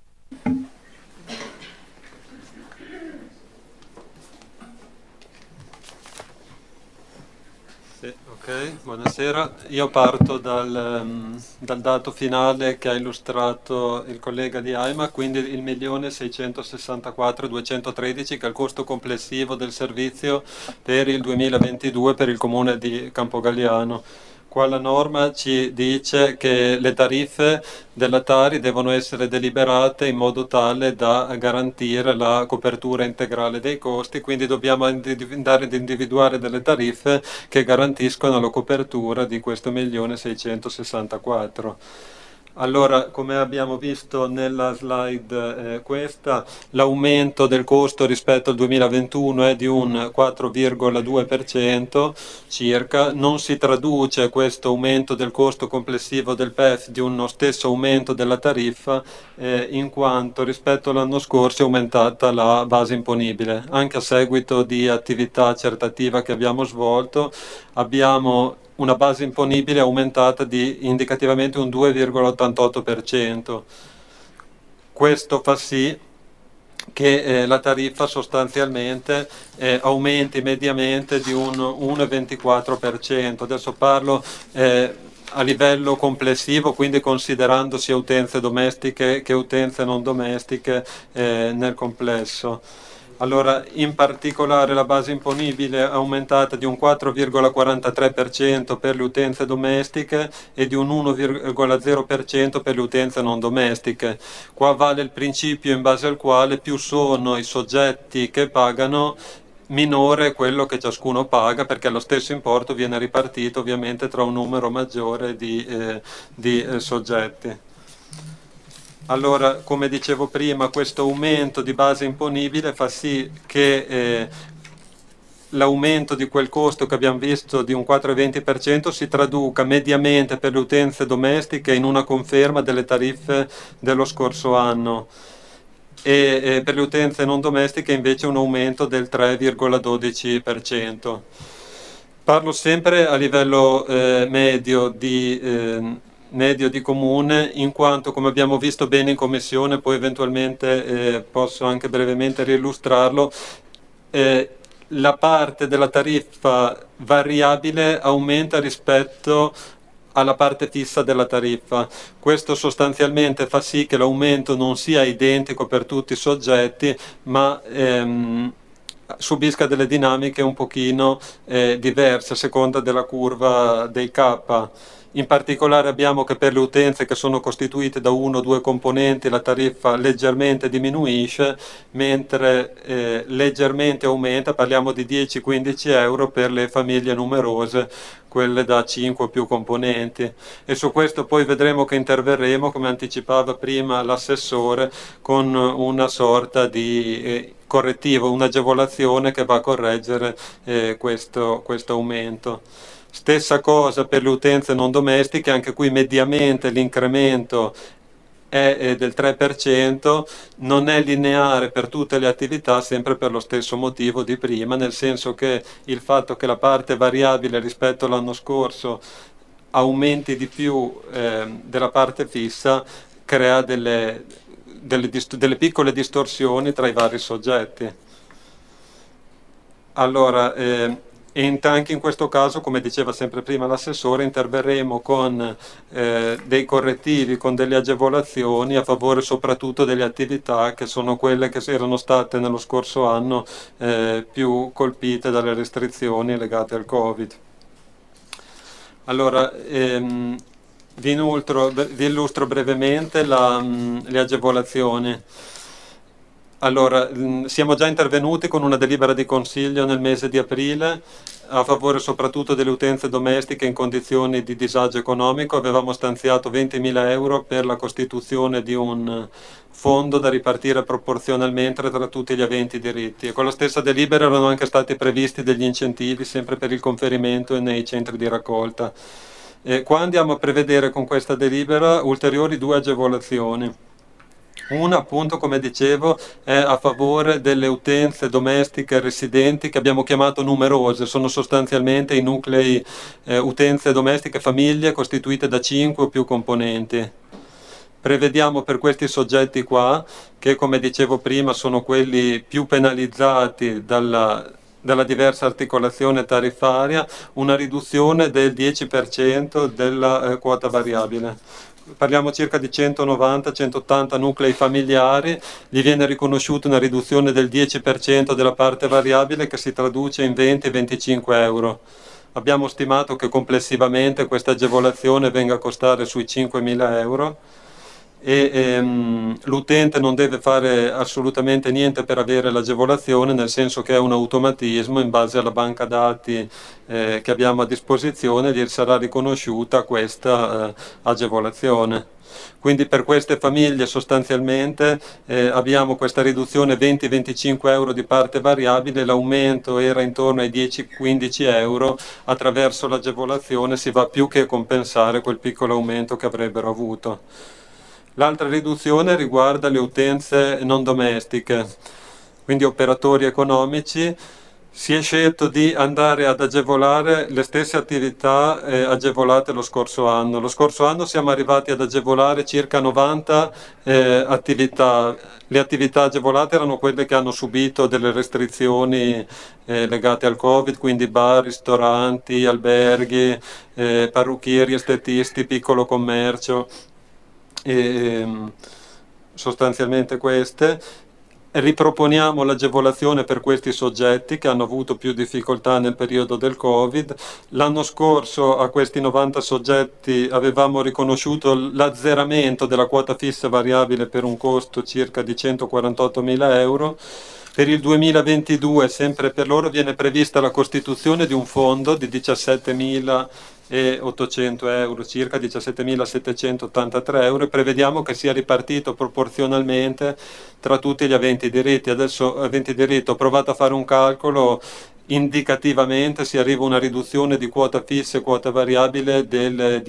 Buonasera. Io parto dal dato finale che ha illustrato il collega di AIMA, quindi il 1.664.213, che è il costo complessivo del servizio per il 2022 per il comune di Campogalliano. Qua la norma ci dice che le tariffe della Tari devono essere deliberate in modo tale da garantire la copertura integrale dei costi, quindi dobbiamo andare ad individuare delle tariffe che garantiscono la copertura di questo 1.664.000. Allora, come abbiamo visto nella slide questa, l'aumento del costo rispetto al 2021 è di un 4,2% circa. Non si traduce questo aumento del costo complessivo del PEF di uno stesso aumento della tariffa, in quanto rispetto all'anno scorso è aumentata la base imponibile. Anche a seguito di attività accertativa che abbiamo svolto, abbiamo una base imponibile aumentata di indicativamente un 2,88%. Questo fa sì che la tariffa sostanzialmente aumenti mediamente di un 1,24%. Adesso parlo a livello complessivo, quindi considerando sia utenze domestiche che utenze non domestiche nel complesso. Allora, in particolare la base imponibile è aumentata di un 4,43% per le utenze domestiche e di un 1,0% per le utenze non domestiche. Qua vale il principio in base al quale più sono i soggetti che pagano, minore è quello che ciascuno paga, perché lo stesso importo viene ripartito ovviamente tra un numero maggiore di soggetti. Allora, come dicevo prima, questo aumento di base imponibile fa sì che l'aumento di quel costo che abbiamo visto di un 4,20% si traduca mediamente per le utenze domestiche in una conferma delle tariffe dello scorso anno, e per le utenze non domestiche invece un aumento del 3,12%. Parlo sempre a livello medio di comune, in quanto, come abbiamo visto bene in commissione, poi eventualmente posso anche brevemente riillustrarlo, la parte della tariffa variabile aumenta rispetto alla parte fissa della tariffa. Questo sostanzialmente fa sì che l'aumento non sia identico per tutti i soggetti, ma subisca delle dinamiche un pochino diverse a seconda della curva dei K. In particolare abbiamo che per le utenze che sono costituite da uno o due componenti la tariffa leggermente diminuisce, mentre leggermente aumenta, parliamo di 10-15 euro per le famiglie numerose, quelle da 5 o più componenti. E su questo poi vedremo che interverremo, come anticipava prima l'assessore, con una sorta di correttivo, un'agevolazione che va a correggere questo aumento. Stessa cosa per le utenze non domestiche, anche qui mediamente l'incremento è del 3%, non è lineare per tutte le attività, sempre per lo stesso motivo di prima, nel senso che il fatto che la parte variabile rispetto all'anno scorso aumenti di più della parte fissa crea delle piccole distorsioni tra i vari soggetti. Allora, anche in questo caso, come diceva sempre prima l'assessore, interverremo con dei correttivi, con delle agevolazioni a favore soprattutto delle attività che sono quelle che erano state nello scorso anno più colpite dalle restrizioni legate al Covid. Allora, vi illustro brevemente le agevolazioni. Allora, siamo già intervenuti con una delibera di consiglio nel mese di aprile a favore soprattutto delle utenze domestiche in condizioni di disagio economico. Avevamo stanziato 20.000 euro per la costituzione di un fondo da ripartire proporzionalmente tra tutti gli aventi diritti, e con la stessa delibera erano anche stati previsti degli incentivi sempre per il conferimento e nei centri di raccolta. Qua andiamo a prevedere con questa delibera ulteriori 2 agevolazioni. Una, appunto, come dicevo, è a favore delle utenze domestiche residenti, che abbiamo chiamato numerose, sono sostanzialmente i nuclei utenze domestiche famiglie costituite da 5 o più componenti. Prevediamo per questi soggetti qua, che come dicevo prima sono quelli più penalizzati dalla diversa articolazione tariffaria, una riduzione del 10% della quota variabile. Parliamo circa di 190-180 nuclei familiari, gli viene riconosciuta una riduzione del 10% della parte variabile, che si traduce in 20-25 euro. Abbiamo stimato che complessivamente questa agevolazione venga a costare sui 5.000 euro e l'utente non deve fare assolutamente niente per avere l'agevolazione, nel senso che è un automatismo, in base alla banca dati che abbiamo a disposizione gli sarà riconosciuta questa agevolazione. Quindi per queste famiglie sostanzialmente abbiamo questa riduzione 20-25 euro di parte variabile, l'aumento era intorno ai 10-15 euro, attraverso l'agevolazione si va più che a compensare quel piccolo aumento che avrebbero avuto. L'altra riduzione riguarda le utenze non domestiche, quindi operatori economici. Si è scelto di andare ad agevolare le stesse attività agevolate lo scorso anno. Lo scorso anno siamo arrivati ad agevolare circa 90 attività. Le attività agevolate erano quelle che hanno subito delle restrizioni legate al Covid, quindi bar, ristoranti, alberghi, parrucchieri, estetisti, piccolo commercio. Sostanzialmente queste. Riproponiamo l'agevolazione per questi soggetti che hanno avuto più difficoltà nel periodo del Covid. L'anno scorso a questi 90 soggetti avevamo riconosciuto l'azzeramento della quota fissa variabile per un costo circa di 148.000 euro. Per il 2022, sempre per loro, viene prevista la costituzione di un fondo di 17.800 euro, circa 17.783 euro, e prevediamo che sia ripartito proporzionalmente tra tutti gli aventi diritto. Adesso aventi diritto, ho provato a fare un calcolo, indicativamente si arriva a una riduzione di quota fissa e quota variabile del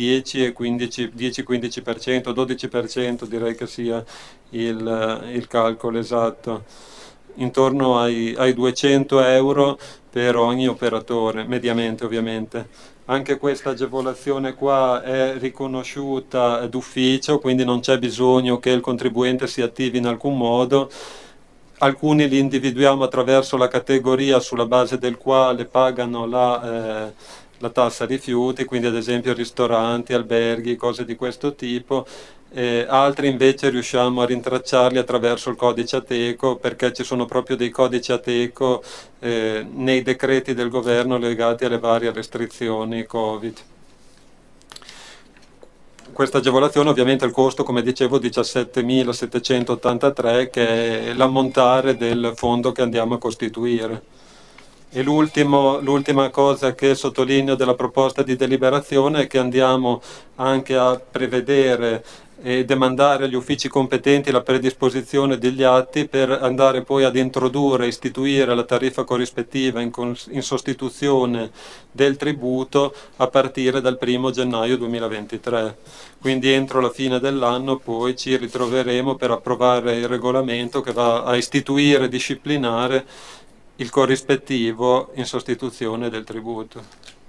10-15%, 12% direi che sia il calcolo esatto, intorno ai 200 euro per ogni operatore, mediamente ovviamente. Anche questa agevolazione qua è riconosciuta d'ufficio, quindi non c'è bisogno che il contribuente si attivi in alcun modo. Alcuni li individuiamo attraverso la categoria sulla base del quale pagano la tassa rifiuti, quindi ad esempio ristoranti, alberghi, cose di questo tipo. Altri invece riusciamo a rintracciarli attraverso il codice Ateco, perché ci sono proprio dei codici Ateco nei decreti del governo legati alle varie restrizioni Covid. Questa agevolazione ovviamente il costo, come dicevo, 17.783, che è l'ammontare del fondo che andiamo a costituire. E l'ultima cosa che sottolineo della proposta di deliberazione è che andiamo anche a prevedere e demandare agli uffici competenti la predisposizione degli atti per andare poi ad introdurre, istituire la tariffa corrispettiva in sostituzione del tributo a partire dal 1° gennaio 2023. Quindi entro la fine dell'anno poi ci ritroveremo per approvare il regolamento che va a istituire e disciplinare il corrispettivo in sostituzione del tributo.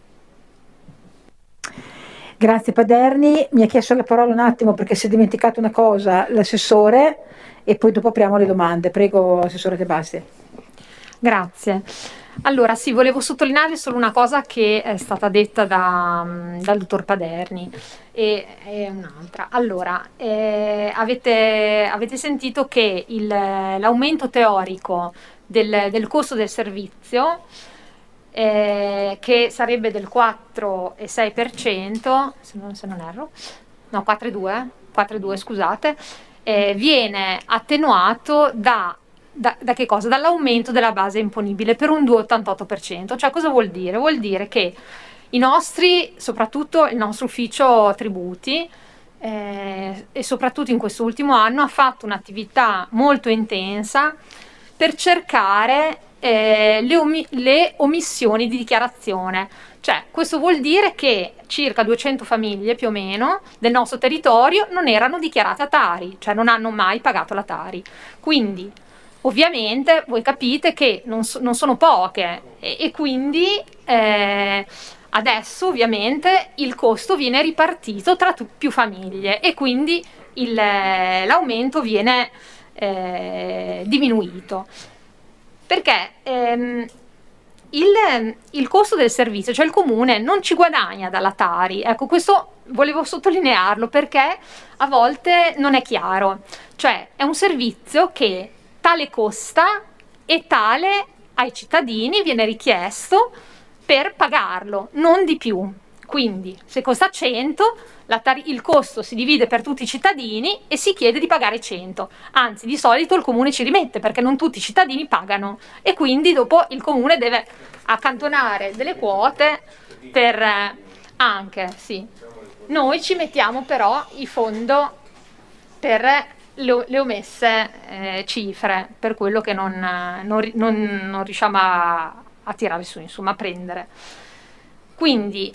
Grazie Paderni, mi ha chiesto la parola un attimo perché si è dimenticato una cosa l'assessore e poi dopo apriamo le domande. Prego Assessore De Basti. Grazie. Allora sì, volevo sottolineare solo una cosa che è stata detta dal dottor Paderni e un'altra. Allora, avete sentito che l'aumento teorico del costo del servizio che sarebbe del 4,6%, se non erro, no 4,2 scusate, viene attenuato da che cosa? Dall'aumento della base imponibile per un 2,88%. Cioè cosa vuol dire? Vuol dire che i nostri, soprattutto il nostro ufficio tributi, e soprattutto in quest'ultimo anno ha fatto un'attività molto intensa per cercare le omissioni di dichiarazione. Cioè, questo vuol dire che circa 200 famiglie più o meno del nostro territorio non erano dichiarate a Tari, cioè non hanno mai pagato la Tari. Quindi, ovviamente, voi capite che non sono poche e quindi adesso ovviamente il costo viene ripartito tra più famiglie e quindi l'aumento viene diminuito. Perché il costo del servizio, cioè il comune non ci guadagna dalla Tari. Ecco, questo volevo sottolinearlo perché a volte non è chiaro. Cioè è un servizio che tale costa e tale ai cittadini viene richiesto per pagarlo, non di più. Quindi se costa 100, il costo si divide per tutti i cittadini e si chiede di pagare 100. Anzi, di solito il comune ci rimette perché non tutti i cittadini pagano e quindi dopo il comune deve accantonare delle quote per anche, sì. Noi ci mettiamo però il fondo per le omesse cifre, per quello che non riusciamo a tirare su, insomma, a prendere. Quindi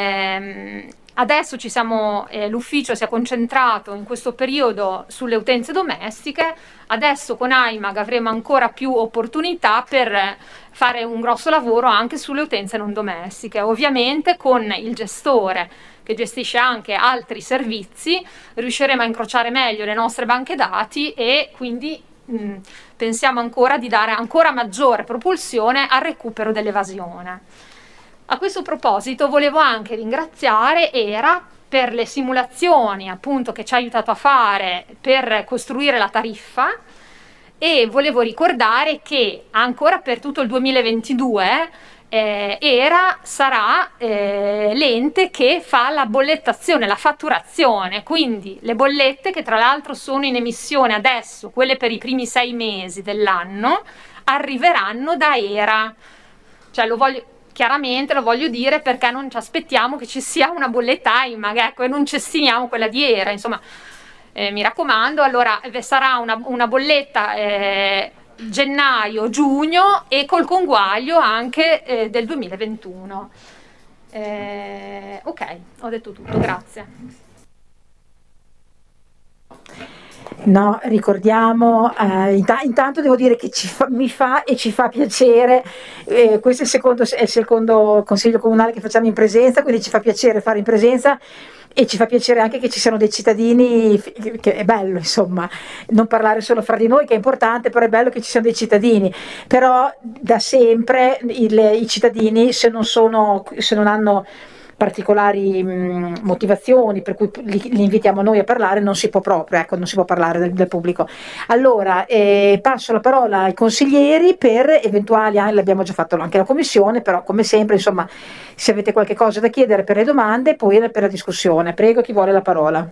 adesso l'ufficio si è concentrato in questo periodo sulle utenze domestiche, adesso con AIMAG avremo ancora più opportunità per fare un grosso lavoro anche sulle utenze non domestiche. Ovviamente con il gestore che gestisce anche altri servizi riusciremo a incrociare meglio le nostre banche dati e quindi pensiamo ancora di dare ancora maggiore propulsione al recupero dell'evasione. A questo proposito volevo anche ringraziare ERA per le simulazioni appunto che ci ha aiutato a fare per costruire la tariffa e volevo ricordare che ancora per tutto il 2022 ERA sarà l'ente che fa la bollettazione, la fatturazione, quindi le bollette che tra l'altro sono in emissione adesso, quelle per i primi 6 mesi dell'anno, arriveranno da ERA. Cioè chiaramente lo voglio dire perché non ci aspettiamo che ci sia una bolletta AIMAG, ecco, e non cestiniamo quella di ERA, insomma, mi raccomando, allora sarà una bolletta gennaio-giugno e col conguaglio anche del 2021. Ok, ho detto tutto, grazie. No, ricordiamo, intanto devo dire che mi fa piacere, questo è il secondo consiglio comunale che facciamo in presenza, quindi ci fa piacere fare in presenza e ci fa piacere anche che ci siano dei cittadini, che è bello insomma, non parlare solo fra di noi che è importante, però è bello che ci siano dei cittadini, però da sempre i cittadini se non hanno particolari motivazioni per cui li invitiamo noi a parlare, non si può proprio, ecco, non si può parlare del pubblico. Allora passo la parola ai consiglieri per eventuali, l'abbiamo già fatto anche la commissione, però come sempre insomma se avete qualche cosa da chiedere per le domande poi per la discussione, prego chi vuole la parola.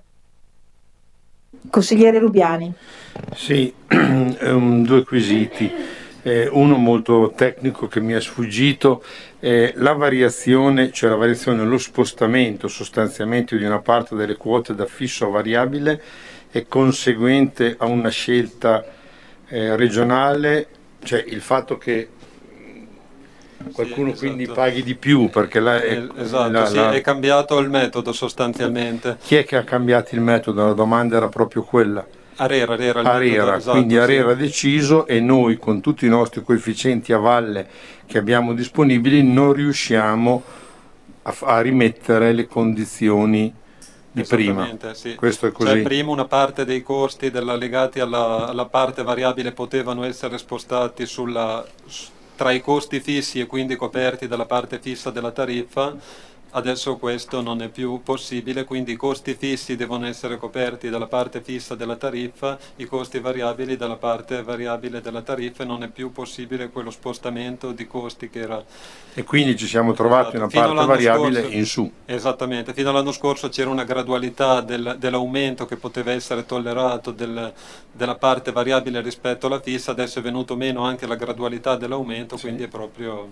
Consigliere Rubiani. Sì, 2 quesiti. Uno molto tecnico che mi è sfuggito, la variazione, cioè la variazione, lo spostamento sostanzialmente di una parte delle quote da fisso a variabile è conseguente a una scelta regionale, cioè il fatto che qualcuno sì, quindi esatto. paghi di più perché esatto, sì, è cambiato il metodo sostanzialmente. Chi è che ha cambiato il metodo? La domanda era proprio quella. ARERA, il metodo, ARERA, esatto, quindi ARERA sì. ha deciso, e noi con tutti i nostri coefficienti a valle che abbiamo disponibili non riusciamo a rimettere le condizioni di prima. Esattamente, sì. Questo è così. Cioè, prima una parte dei costi legati alla parte variabile potevano essere spostati tra i costi fissi e quindi coperti dalla parte fissa della tariffa. Adesso questo non è più possibile, quindi i costi fissi devono essere coperti dalla parte fissa della tariffa, i costi variabili dalla parte variabile della tariffa, e non è più possibile quello spostamento di costi che era. E quindi ci siamo trovati una parte variabile in su. Esattamente, fino all'anno scorso c'era una gradualità dell'aumento che poteva essere tollerato della parte variabile rispetto alla fissa, adesso è venuto meno anche la gradualità dell'aumento, quindi è proprio...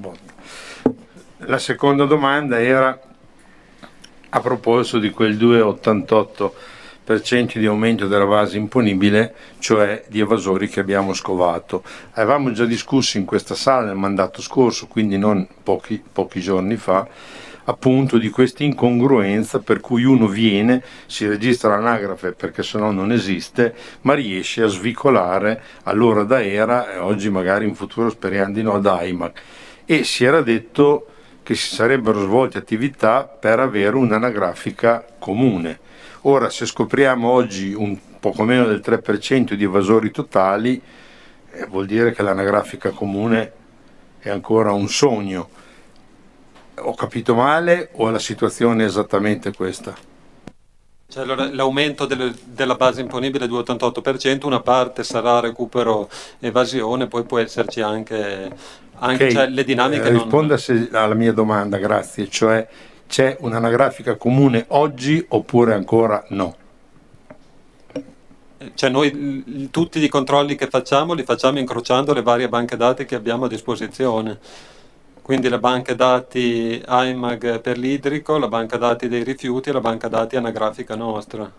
La seconda domanda era a proposito di quel 2,88% di aumento della base imponibile, cioè di evasori che abbiamo scovato. Avevamo già discusso in questa sala nel mandato scorso, quindi non pochi giorni fa, appunto di questa incongruenza per cui uno viene, si registra l'anagrafe perché sennò non esiste, ma riesce a svicolare allora da ERA e oggi magari in futuro speriamo di no da AIMAC, e si era detto che si sarebbero svolte attività per avere un'anagrafica comune. Ora, se scopriamo oggi un poco meno del 3% di evasori totali, vuol dire che l'anagrafica comune è ancora un sogno. Ho capito male o la situazione è esattamente questa? Cioè, l'aumento della base imponibile è 2,88%, una parte sarà recupero evasione, poi può esserci anche Okay. Cioè, le dinamiche risponda alla mia domanda, grazie, cioè c'è un'anagrafica comune oggi oppure ancora no? Cioè noi tutti i controlli che facciamo li facciamo incrociando le varie banche dati che abbiamo a disposizione. Quindi le banche dati AIMAG per l'idrico, la banca dati dei rifiuti e la banca dati anagrafica nostra.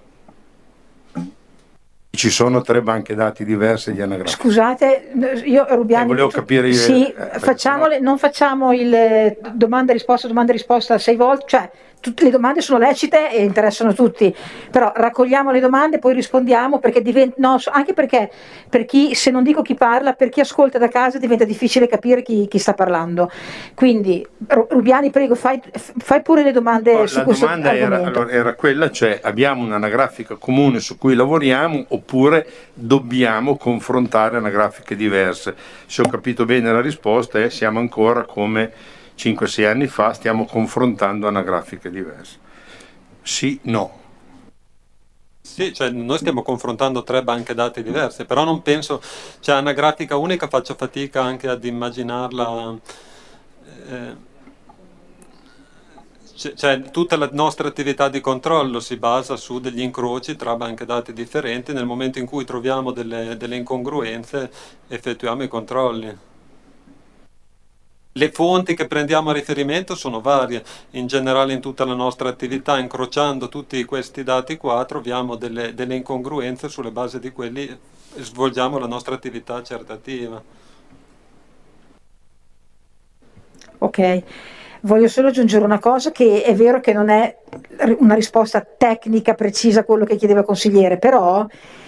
Ci sono 3 banche dati diverse di anagrafica. Scusate, io Rubiani... volevo capire io... Sì, non facciamo il domanda-risposta 6 volte, cioè tutte le domande sono lecite e interessano tutti, però raccogliamo le domande e poi rispondiamo, perché anche perché per chi, se non dico chi parla, per chi ascolta da casa diventa difficile capire chi sta parlando. Quindi Rubiani, prego, fai pure le domande su questo argomento. La domanda era quella, cioè abbiamo un'anagrafica comune su cui lavoriamo oppure dobbiamo confrontare anagrafiche diverse? Se ho capito bene la risposta è siamo ancora come 5-6 anni fa, stiamo confrontando anagrafiche diverse. Sì, no. Sì, cioè noi stiamo confrontando 3 banche dati diverse, però non penso, cioè anagrafica unica faccio fatica anche ad immaginarla, cioè tutta la nostra attività di controllo si basa su degli incroci tra banche dati differenti, nel momento in cui troviamo delle incongruenze effettuiamo i controlli. Le fonti che prendiamo a riferimento sono varie, in generale in tutta la nostra attività, incrociando tutti questi dati qua troviamo delle incongruenze, sulle basi di quelli svolgiamo la nostra attività accertativa. Ok, voglio solo aggiungere una cosa, che è vero che non è una risposta tecnica precisa a quello che chiedeva il consigliere, però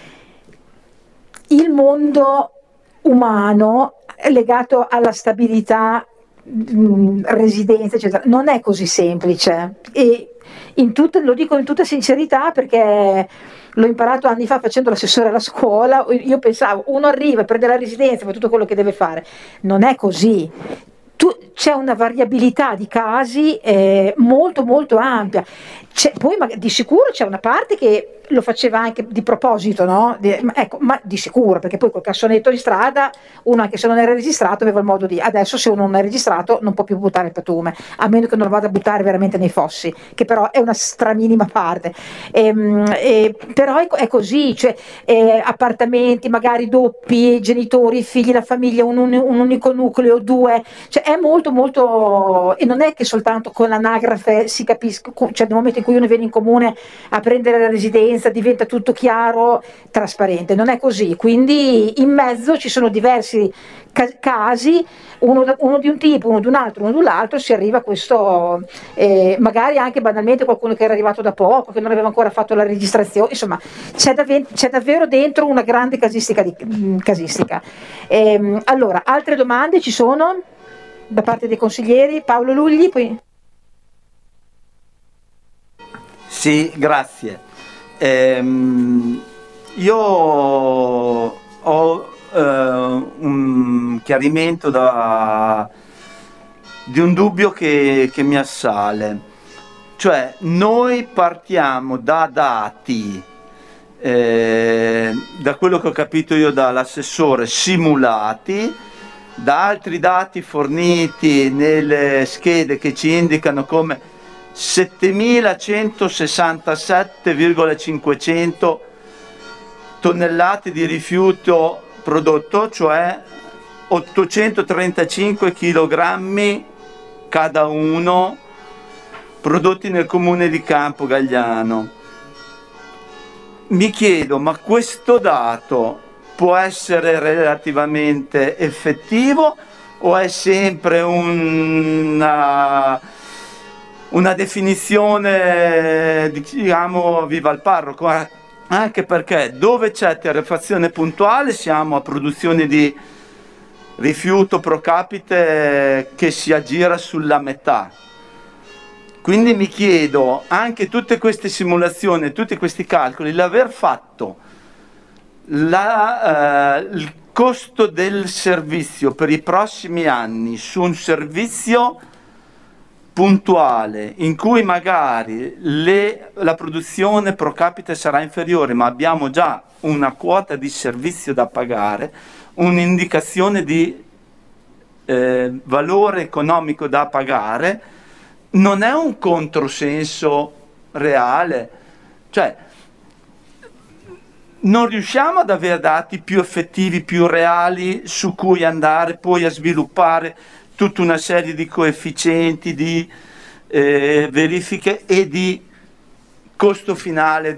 il mondo umano legato alla stabilità, residenza eccetera non è così semplice, e lo dico in tutta sincerità perché l'ho imparato anni fa facendo l'assessore alla scuola. Io pensavo uno arriva, prende la residenza, fa tutto quello che deve fare, non è così. c'è una variabilità di casi molto molto ampia. Poi di sicuro c'è una parte che lo faceva anche di proposito, no? Ecco, ma di sicuro, perché poi col cassonetto in strada uno, anche se non era registrato, aveva il modo di... Adesso se uno non è registrato non può più buttare il pattume, a meno che non lo vada a buttare veramente nei fossi, che però è una straminima parte. Però è così, cioè appartamenti magari doppi, genitori, figli, la famiglia, un unico nucleo, due, cioè è molto molto... E non è che soltanto con l'anagrafe si capisca, cioè nel momento in cui uno viene in comune a prendere la residenza diventa tutto chiaro, trasparente, non è così, quindi in mezzo ci sono diversi casi, uno di un tipo, uno di un altro, uno di l'altro, si arriva a questo, magari anche banalmente qualcuno che era arrivato da poco, che non aveva ancora fatto la registrazione, insomma c'è davvero dentro una grande casistica. Allora, altre domande ci sono da parte dei consiglieri? Paolo Lugli, poi... Sì, grazie. Io ho un chiarimento di un dubbio che mi assale. Cioè, noi partiamo da dati, da quello che ho capito io dall'assessore, simulati, da altri dati forniti nelle schede che ci indicano come 7.167,500 tonnellate di rifiuto prodotto, cioè 835 kg cada uno prodotti nel comune di Campogalliano. Mi chiedo, ma questo dato può essere relativamente effettivo o è sempre una definizione, diciamo, viva il parroco? Anche perché dove c'è terrefazione puntuale siamo a produzione di rifiuto pro capite che si aggira sulla metà. Quindi mi chiedo, anche tutte queste simulazioni, tutti questi calcoli, l'aver fatto il costo del servizio per i prossimi anni su un servizio puntuale in cui magari la produzione pro capite sarà inferiore, ma abbiamo già una quota di servizio da pagare, un'indicazione di valore economico da pagare, non è un controsenso reale. Cioè, non riusciamo ad avere dati più effettivi, più reali, su cui andare poi a sviluppare tutta una serie di coefficienti, di verifiche e di costo finale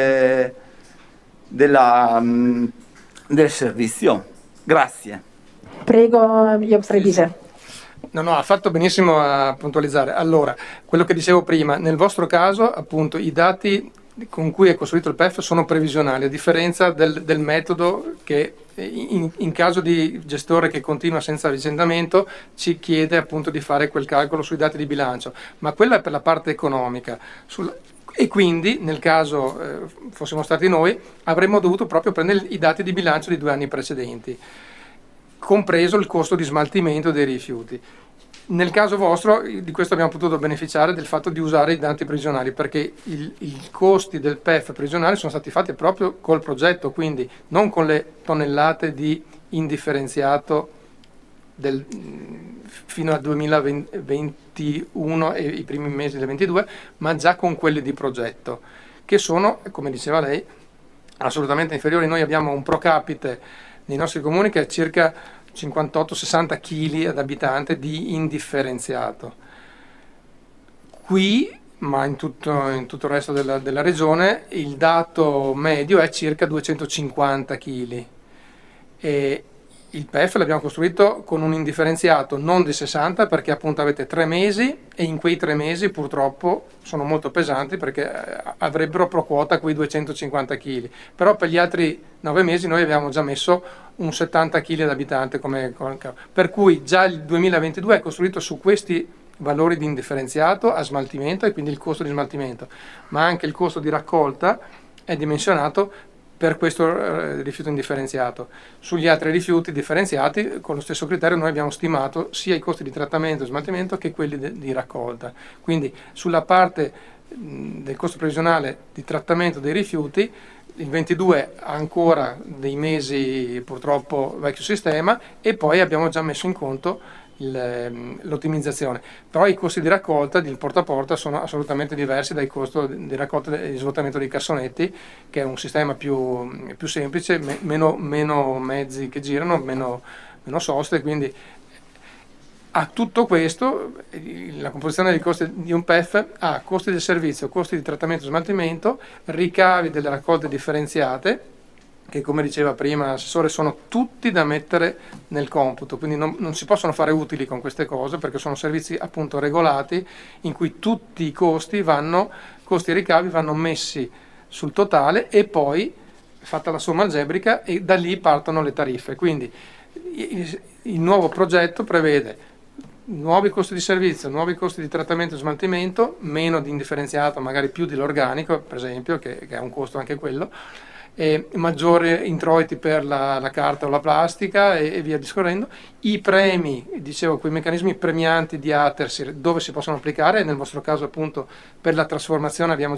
del servizio. Grazie. Prego, Job Trebise. No, ha fatto benissimo a puntualizzare. Allora, quello che dicevo prima, nel vostro caso, appunto, i dati con cui è costruito il PEF sono previsionali, a differenza del metodo che in caso di gestore che continua senza avvicendamento ci chiede appunto di fare quel calcolo sui dati di bilancio, ma quella è per la parte economica. E quindi nel caso fossimo stati noi avremmo dovuto proprio prendere i dati di bilancio di 2 anni precedenti, compreso il costo di smaltimento dei rifiuti. Nel caso vostro, di questo abbiamo potuto beneficiare del fatto di usare i dati previsionali, perché i costi del PEF previsionali sono stati fatti proprio col progetto, quindi non con le tonnellate di indifferenziato fino al 2021 e i primi mesi del 2022, ma già con quelli di progetto, che sono, come diceva lei, assolutamente inferiori. Noi abbiamo un pro capite nei nostri comuni che è circa 58-60 kg ad abitante di indifferenziato. Qui, ma in tutto il resto della regione, il dato medio è circa 250 kg. E il PEF l'abbiamo costruito con un indifferenziato non di 60, perché appunto avete 3 mesi e in quei 3 mesi purtroppo sono molto pesanti, perché avrebbero pro quota quei 250 kg. Però per gli altri 9 mesi noi abbiamo già messo un 70 kg ad abitante, per cui già il 2022 è costruito su questi valori di indifferenziato a smaltimento, e quindi il costo di smaltimento, ma anche il costo di raccolta è dimensionato per questo rifiuto indifferenziato. Sugli altri rifiuti differenziati, con lo stesso criterio, noi abbiamo stimato sia i costi di trattamento e smaltimento che quelli di raccolta. Quindi sulla parte del costo previsionale di trattamento dei rifiuti, il 22 ha ancora dei mesi purtroppo vecchio sistema, e poi abbiamo già messo in conto l'ottimizzazione, però i costi di raccolta del porta a porta sono assolutamente diversi dai costi di raccolta e di svuotamento dei cassonetti, che è un sistema più semplice, meno mezzi che girano, meno soste. Quindi a tutto questo la composizione dei costi di un PEF ha costi del servizio, costi di trattamento e smaltimento, ricavi delle raccolte differenziate, che come diceva prima l'assessore sono tutti da mettere nel computo, quindi non si possono fare utili con queste cose, perché sono servizi appunto regolati in cui tutti i costi e ricavi vanno messi sul totale e poi fatta la somma algebrica, e da lì partono le tariffe. Quindi il nuovo progetto prevede nuovi costi di servizio, nuovi costi di trattamento e smaltimento, meno di indifferenziato, magari più di l'organico per esempio, che ha un costo anche quello, e maggiori introiti per la carta o la plastica e via discorrendo. I premi, dicevo, quei meccanismi premianti di Atersir dove si possono applicare, nel vostro caso appunto per la trasformazione abbiamo già